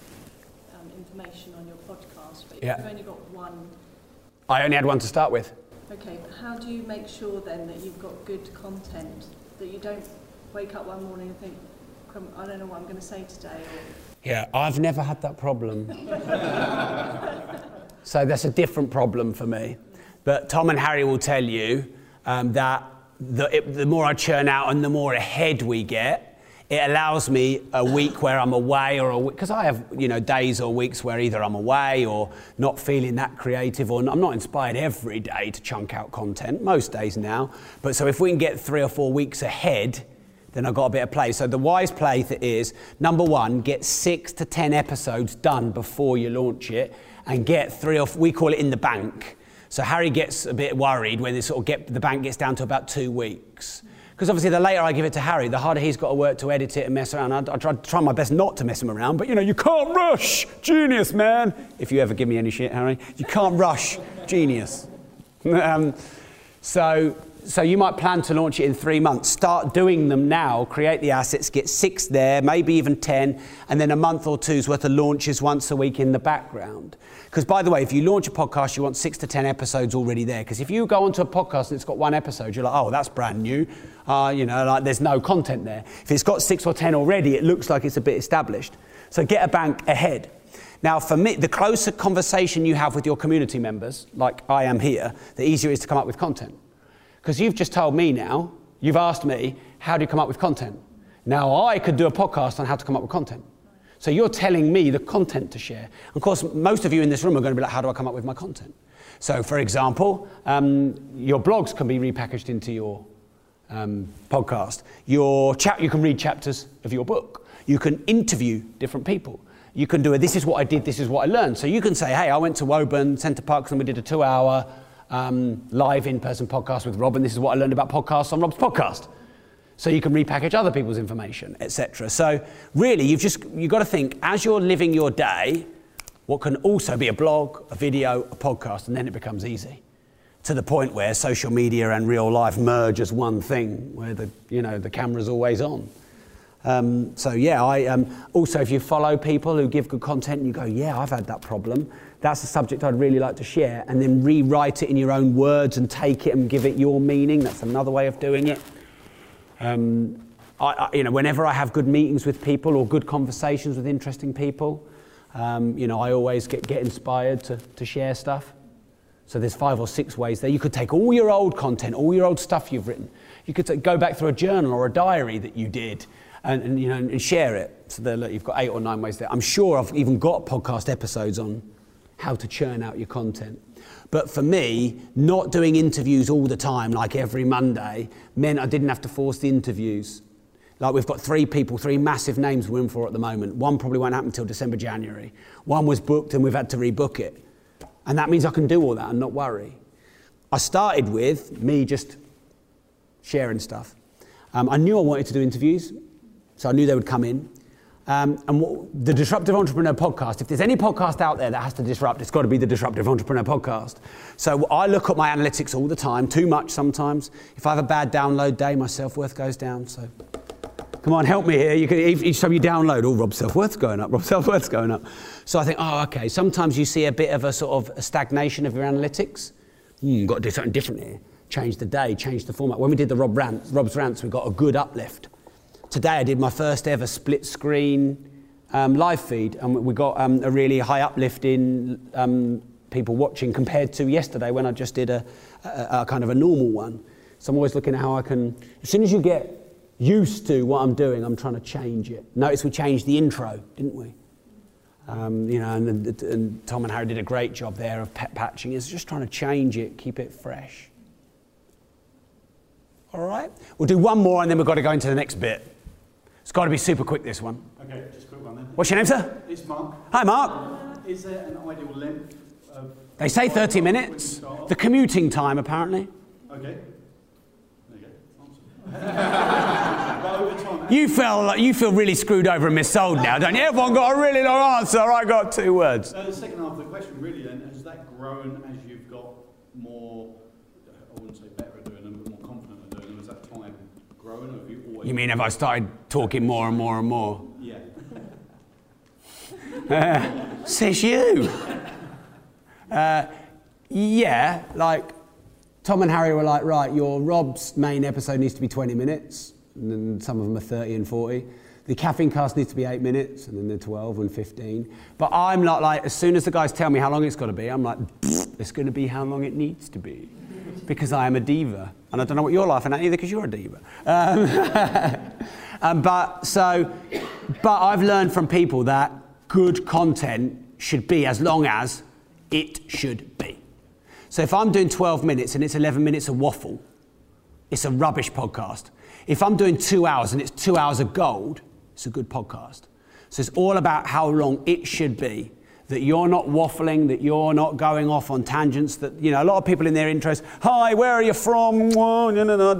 um, information on your podcast, but yeah. you've only got one. I only had one to start with. Okay, but how do you make sure then that you've got good content, that you don't wake up one morning and think, I don't know what I'm going to say today? Or... Yeah, I've never had that problem. So that's a different problem for me. But Tom and Harry will tell you um, that the, it, the more I churn out and the more ahead we get, it allows me a week where I'm away or a week, because I have, you know, days or weeks where either I'm away or not feeling that creative or I'm not inspired every day to chunk out content, most days now. But so if we can get three or four weeks ahead, then I've got a bit of play. So the wise play th- is, number one, get six to ten episodes done before you launch it and get three or f- we call it in the bank. So Harry gets a bit worried when they sort of get the bank gets down to about two weeks. Because obviously the later I give it to Harry, the harder he's got to work to edit it and mess around. I, I try, try my best not to mess him around, but you know, you can't rush genius, man. If you ever give me any shit, Harry, you can't rush genius. um, so... So you might plan to launch it in three months. Start doing them now, create the assets, get six there, maybe even ten, and then a month or two's worth of launches once a week in the background. Because by the way, if you launch a podcast, you want six to ten episodes already there. Because if you go onto a podcast and it's got one episode, you're like, oh, that's brand new. Uh, you know, like there's no content there. If it's got six or ten already, it looks like it's a bit established. So get a bank ahead. Now, for me, the closer conversation you have with your community members, like I am here, the easier it is to come up with content. Because you've just told me now, you've asked me, how do you come up with content? Now I could do a podcast on how to come up with content. So you're telling me the content to share. Of course, most of you in this room are going to be like, how do I come up with my content? So for example, um, your blogs can be repackaged into your um, podcast. Your chat, you can read chapters of your book. You can interview different people. You can do a, this is what I did, this is what I learned. So you can say, hey, I went to Woburn Centre Parks and we did a two hour Um, live in-person podcast with Rob, and this is what I learned about podcasts on Rob's podcast. So you can repackage other people's information, et cetera. So really, you've just you've got to think as you're living your day, what can also be a blog, a video, a podcast, and then it becomes easy. To the point where social media and real life merge as one thing, where the you know the camera's always on. Um, so yeah, I um, also if you follow people who give good content and you go, yeah, I've had that problem, that's a subject I'd really like to share, and then rewrite it in your own words and take it and give it your meaning. That's another way of doing it. Um, I, I, you know, whenever I have good meetings with people or good conversations with interesting people, um, you know, I always get, get inspired to, to share stuff. So there's five or six ways there. You could take all your old content, all your old stuff you've written. You could t- go back through a journal or a diary that you did and, and you know, and share it. So there, look, you've got eight or nine ways there. I'm sure I've even got podcast episodes on how to churn out your content. But for me, not doing interviews all the time, like every Monday, meant I didn't have to force the interviews. Like we've got three people, three massive names we're in for at the moment. One probably won't happen until December, January. One was booked and we've had to rebook it. And that means I can do all that and not worry. I started with me just sharing stuff. Um, I knew I wanted to do interviews, so I knew they would come in. Um, and what, the Disruptive Entrepreneur Podcast, if there's any podcast out there that has to disrupt, it's got to be the Disruptive Entrepreneur Podcast. So I look at my analytics all the time, too much sometimes. If I have a bad download day, my self-worth goes down. So come on, help me here. You can, each time you download, oh, Rob's self-worth's going up, Rob's self-worth's going up. So I think, oh, okay, sometimes you see a bit of a sort of a stagnation of your analytics. Hmm, got to do something different here. Change the day, change the format. When we did the Rob Rants, Rob's Rants, we got a good uplift. Today I did my first ever split screen um, live feed, and we got um, a really high uplift in um, people watching compared to yesterday when I just did a, a, a kind of a normal one. So I'm always looking at how I can, as soon as you get used to what I'm doing, I'm trying to change it. Notice we changed the intro, didn't we? Um, you know, and, and Tom and Harry did a great job there of pet patching. It's just trying to change it, keep it fresh. All right, we'll do one more and then we've got to go into the next bit. It's got to be super quick, this one. Okay, just a quick one then. What's your name, sir? It's Mark. Hi, Mark. Uh, is there an ideal length of... They say thirty minutes. The commuting time, apparently. Okay. There you go. But over time... You feel like you feel really screwed over and missold now, don't you? Everyone got a really long answer. I got two words. Uh, the second half of the question, really, then, has that grown as you've got more, I wouldn't say better at doing them, but more confident at doing them? Has that time grown, or have you always... You mean have I started talking more and more and more? Yeah. uh, says you. Uh, yeah, like Tom and Harry were like, right, your Rob's main episode needs to be twenty minutes, and then some of them are thirty and forty. The Caffeine Cast needs to be eight minutes, and then they're twelve and fifteen. But I'm not like, as soon as the guys tell me how long it's got to be, I'm like, it's going to be how long it needs to be. Because I am a diva. And I don't know what you're laughing at either, because you're a diva. Um, um, but so, but I've learned from people that good content should be as long as it should be. So if I'm doing twelve minutes and it's eleven minutes of waffle, it's a rubbish podcast. If I'm doing two hours and it's two hours of gold, it's a good podcast. So it's all about how long it should be. That you're not waffling, that you're not going off on tangents, that, you know, a lot of people in their intros, hi, where are you from? You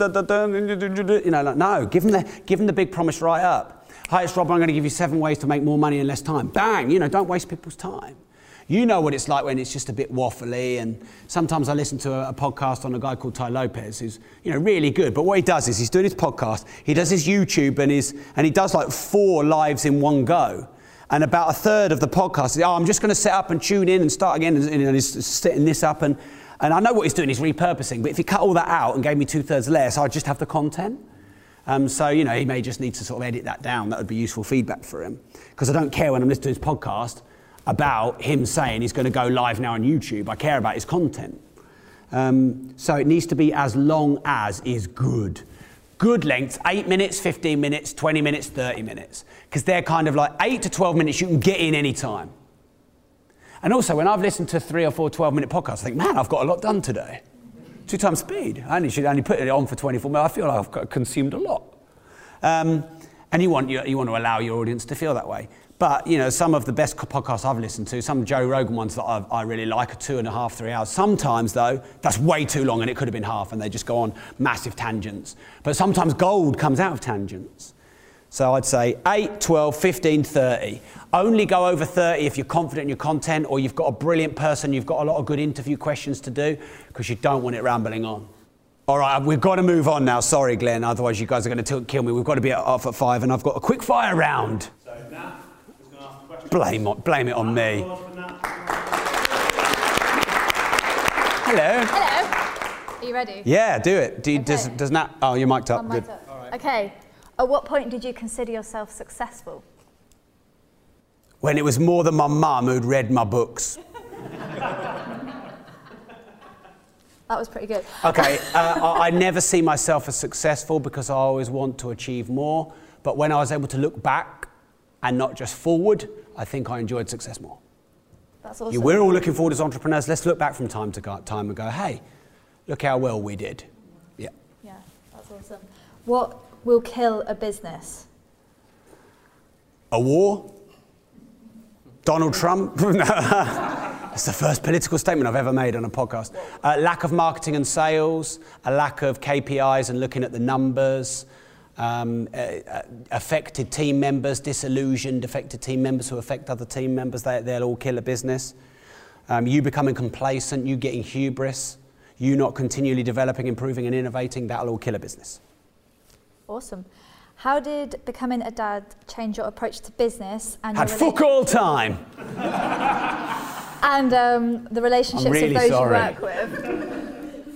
know, like, no, give them the, give them the big promise right up. Hi, it's Rob, I'm going to give you seven ways to make more money in less time. Bang, you know, don't waste people's time. You know what it's like when it's just a bit waffly, and sometimes I listen to a, a podcast on a guy called Ty Lopez, who's, you know, really good. But what he does is he's doing his podcast, he does his YouTube, and his, and he does like four lives in one go. And about a third of the podcast is, oh, I'm just going to set up and tune in and start again, and, and he's setting this up. And, and I know what he's doing, he's repurposing. But if he cut all that out and gave me two-thirds less, I'd just have the content. Um, so, you know, he may just need to sort of edit that down. That would be useful feedback for him. Because I don't care when I'm listening to his podcast about him saying he's going to go live now on YouTube. I care about his content. Um, so it needs to be as long as is good. Good lengths, eight minutes, fifteen minutes, twenty minutes, thirty minutes. Because they're kind of like eight to twelve minutes you can get in any time. And also, when I've listened to three or four twelve-minute podcasts, I think, man, I've got a lot done today. Two times speed. I only should only put it on for twenty-four minutes. I feel like I've got, consumed a lot. Um, and you want, you, you want to allow your audience to feel that way. But, you know, some of the best podcasts I've listened to, some Joe Rogan ones that I've, I really like are two and a half, three hours. Sometimes, though, that's way too long and it could have been half and they just go on massive tangents. But sometimes gold comes out of tangents. So I'd say eight, twelve, fifteen, thirty. Only go over thirty if you're confident in your content or you've got a brilliant person, you've got a lot of good interview questions to do, because you don't want it rambling on. All right, we've got to move on now. Sorry, Glenn, otherwise you guys are going to kill me. We've got to be off at five, and I've got a quick fire round. So Nat is going to ask a question. Blame, on, blame it on me. Hello. Hello. Are you ready? Yeah, do it. Do you, Okay. does, does Nat... Oh, you're mic'd up. I'm Good. mic'd up. All right. Okay. At what point did you consider yourself successful? When it was more than my mum who'd read my books. That was pretty good. Okay, uh, I, I never see myself as successful because I always want to achieve more. But when I was able to look back and not just forward, I think I enjoyed success more. That's awesome. Yeah, we're all looking forward as entrepreneurs. Let's look back from time to go, time and go, hey, look how well we did. Yeah. Yeah, that's awesome. What will kill a business? A war? Donald Trump? That's the first political statement I've ever made on a podcast. Uh, lack of marketing and sales, a lack of K P Is and looking at the numbers, um, uh, uh, affected team members, disillusioned affected team members who affect other team members, they, they'll all kill a business. Um, you becoming complacent, you getting hubris, you not continually developing, improving and innovating, that'll all kill a business. Awesome. How did becoming a dad change your approach to business and Had your fuck all time. and um, the relationships really of those sorry. you work with?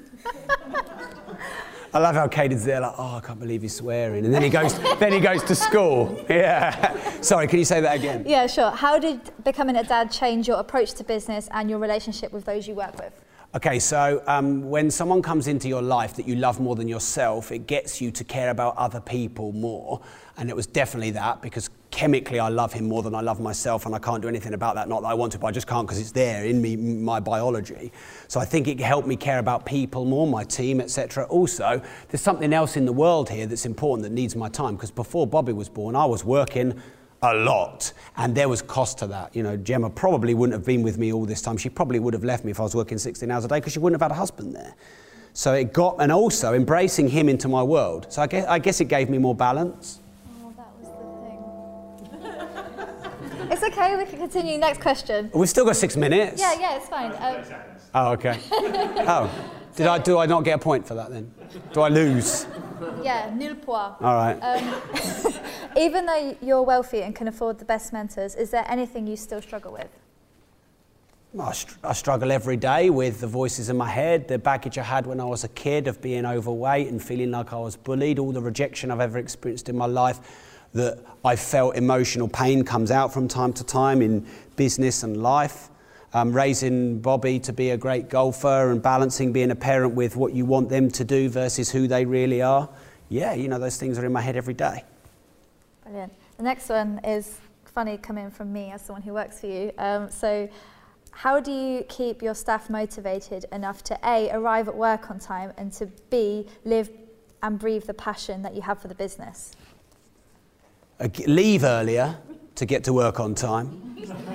I love how Caden's there like, oh, I can't believe he's swearing. And then he goes, then he goes to school. Yeah. Sorry, can you say that again? Yeah, sure. How did becoming a dad change your approach to business and your relationship with those you work with? Okay, so um, when someone comes into your life that you love more than yourself, it gets you to care about other people more. And it was definitely that, because chemically I love him more than I love myself, and I can't do anything about that. Not that I want to, but I just can't, because it's there in me, my biology. So I think it helped me care about people more, my team, et cetera. Also, there's something else in the world here that's important that needs my time, because before Bobby was born, I was working a lot, and there was cost to that. You know, Gemma probably wouldn't have been with me all this time. She probably would have left me if I was working sixteen hours a day, because she wouldn't have had a husband there. So it got, and also embracing him into my world. So I guess, I guess it gave me more balance. Oh, that was the thing. It's okay, we can continue. Next question. We've still got six minutes. Yeah, yeah, it's fine. Um, Oh, okay. Oh, did I, do I not get a point for that then? Do I lose? yeah, nil point. All right. Um, even though you're wealthy and can afford the best mentors, is there anything you still struggle with? I, str- I struggle every day with the voices in my head, the baggage I had when I was a kid of being overweight and feeling like I was bullied, all the rejection I've ever experienced in my life, that I felt emotional pain comes out from time to time in business and life. Um, raising Bobby to be a great golfer and balancing being a parent with what you want them to do versus who they really are. Yeah, you know, those things are in my head every day. Brilliant. The next one is funny coming from me as someone who works for you. Um, so how do you keep your staff motivated enough to A, arrive at work on time, and to B, live and breathe the passion that you have for the business? Uh, leave earlier to get to work on time.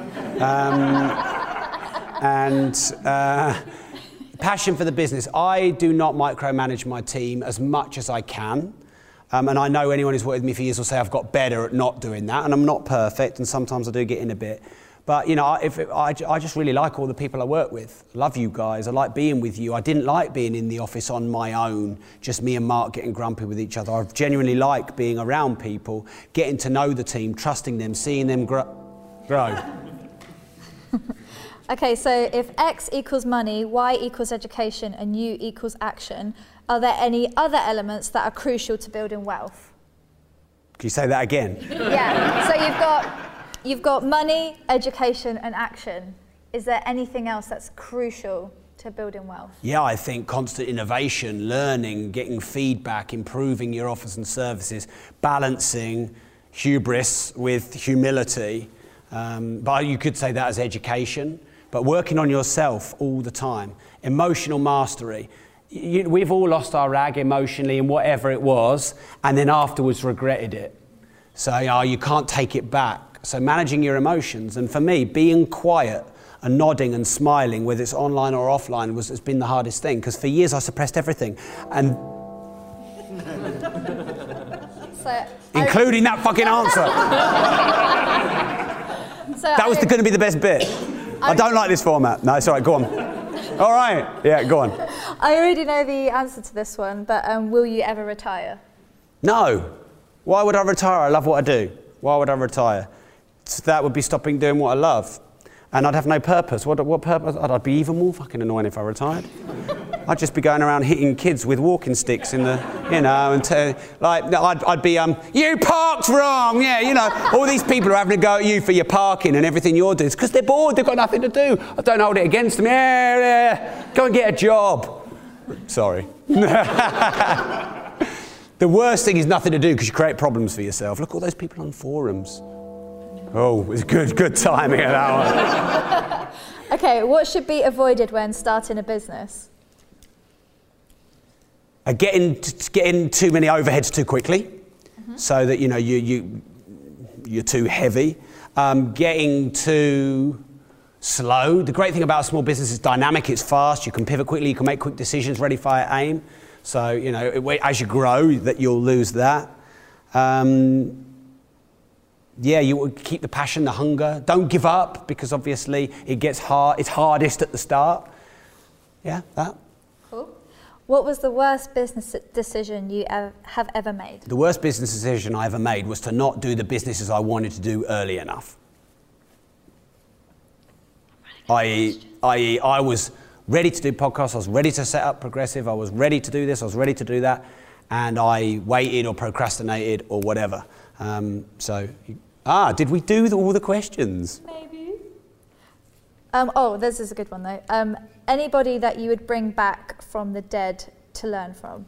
Um, and uh, passion for the business. I do not micromanage my team as much as I can. Um, and I know anyone who's worked with me for years will say I've got better at not doing that, and I'm not perfect, and sometimes I do get in a bit. But, you know, if it, I, I just really like all the people I work with. I love you guys. I like being with you. I didn't like being in the office on my own, just me and Mark getting grumpy with each other. I genuinely like being around people, getting to know the team, trusting them, seeing them gr- grow. Okay, so if X equals money, Y equals education, and U equals action, are there any other elements that are crucial to building wealth? Can you say that again? Yeah, so you've got, you've got money, education, and action. Is there anything else that's crucial to building wealth? Yeah, I think constant innovation, learning, getting feedback, improving your offers and services, balancing hubris with humility. Um, but you could say that as education. But working on yourself all the time. Emotional mastery. You, we've all lost our rag emotionally in whatever it was, and then afterwards regretted it. So you know, you can't take it back. So managing your emotions, and for me, being quiet and nodding and smiling, whether it's online or offline, was, has been the hardest thing, because for years I suppressed everything. And So Including that fucking answer. So That was I, going to be the best bit. I, I don't like this format. No, it's all right, go on. All right, yeah, go on. I already know the answer to this one, but um, will you ever retire? No. Why would I retire? I love what I do. Why would I retire? So that would be stopping doing what I love. And I'd have no purpose. What, what purpose? I'd be even more fucking annoying if I retired. I'd just be going around hitting kids with walking sticks in the, you know, and t- like, I'd, I'd be, um, you parked wrong, yeah, you know, all these people are having to go at you for your parking and everything you're doing. It's because they're bored, they've got nothing to do. I don't hold it against them, yeah, yeah, go and get a job. Sorry. The worst thing is nothing to do because you create problems for yourself. Look at all those people on forums. Oh, it was good, good timing of that one. Okay, what should be avoided when starting a business? Uh, getting, t- getting too many overheads too quickly, mm-hmm. so that you know you you you're too heavy. Um, getting too slow. The great thing about a small business is dynamic. It's fast. You can pivot quickly. You can make quick decisions. Ready, fire, aim. So you know it, as you grow, that you'll lose that. Um, Yeah, you keep the passion, the hunger. Don't give up because obviously it gets hard. It's hardest at the start. Yeah, that. Cool. What was the worst business decision you ever, have ever made? The worst business decision I ever made was to not do the businesses I wanted to do early enough. that is, that is, I was ready to do podcasts. I was ready to set up Progressive. I was ready to do this. I was ready to do that. And I waited or procrastinated or whatever. Um, so, ah, did we do all the questions? Maybe. Um, oh, this is a good one though. Um, anybody that you would bring back from the dead to learn from?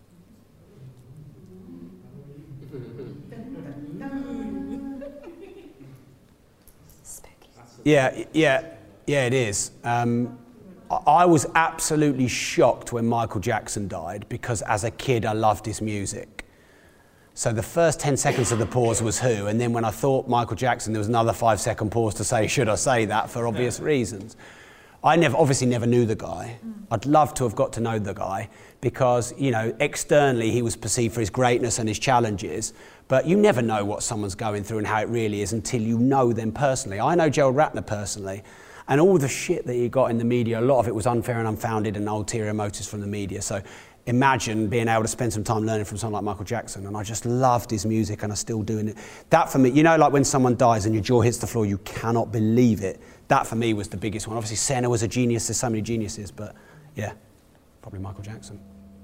Spooky. Yeah, yeah, yeah, it is. Um, I was absolutely shocked when Michael Jackson died because as a kid I loved his music. So the first ten seconds of the pause was who, and then when I thought Michael Jackson, there was another five second pause to say, should I say that, for obvious reasons. I never, obviously never knew the guy. Mm. I'd love to have got to know the guy because, you know, externally he was perceived for his greatness and his challenges, but you never know what someone's going through and how it really is until you know them personally. I know Gerald Ratner personally, and all the shit that he got in the media, a lot of it was unfair and unfounded and ulterior motives from the media. So imagine being able to spend some time learning from someone like Michael Jackson, and I just loved his music and I still do it. That for me, you know, like when someone dies and your jaw hits the floor, you cannot believe it. That for me was the biggest one. Obviously Senna was a genius, there's so many geniuses, but yeah, probably Michael Jackson.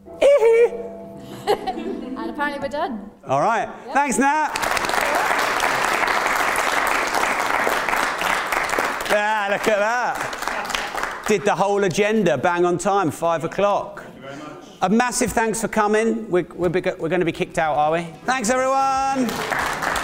And apparently we're done. All right, yep. Thanks Nat. Yeah, look at that. Did the whole agenda, bang on time, five o'clock. Thank you very much. A massive thanks for coming. We're, we're, we're going to be kicked out, are we? Thanks, everyone.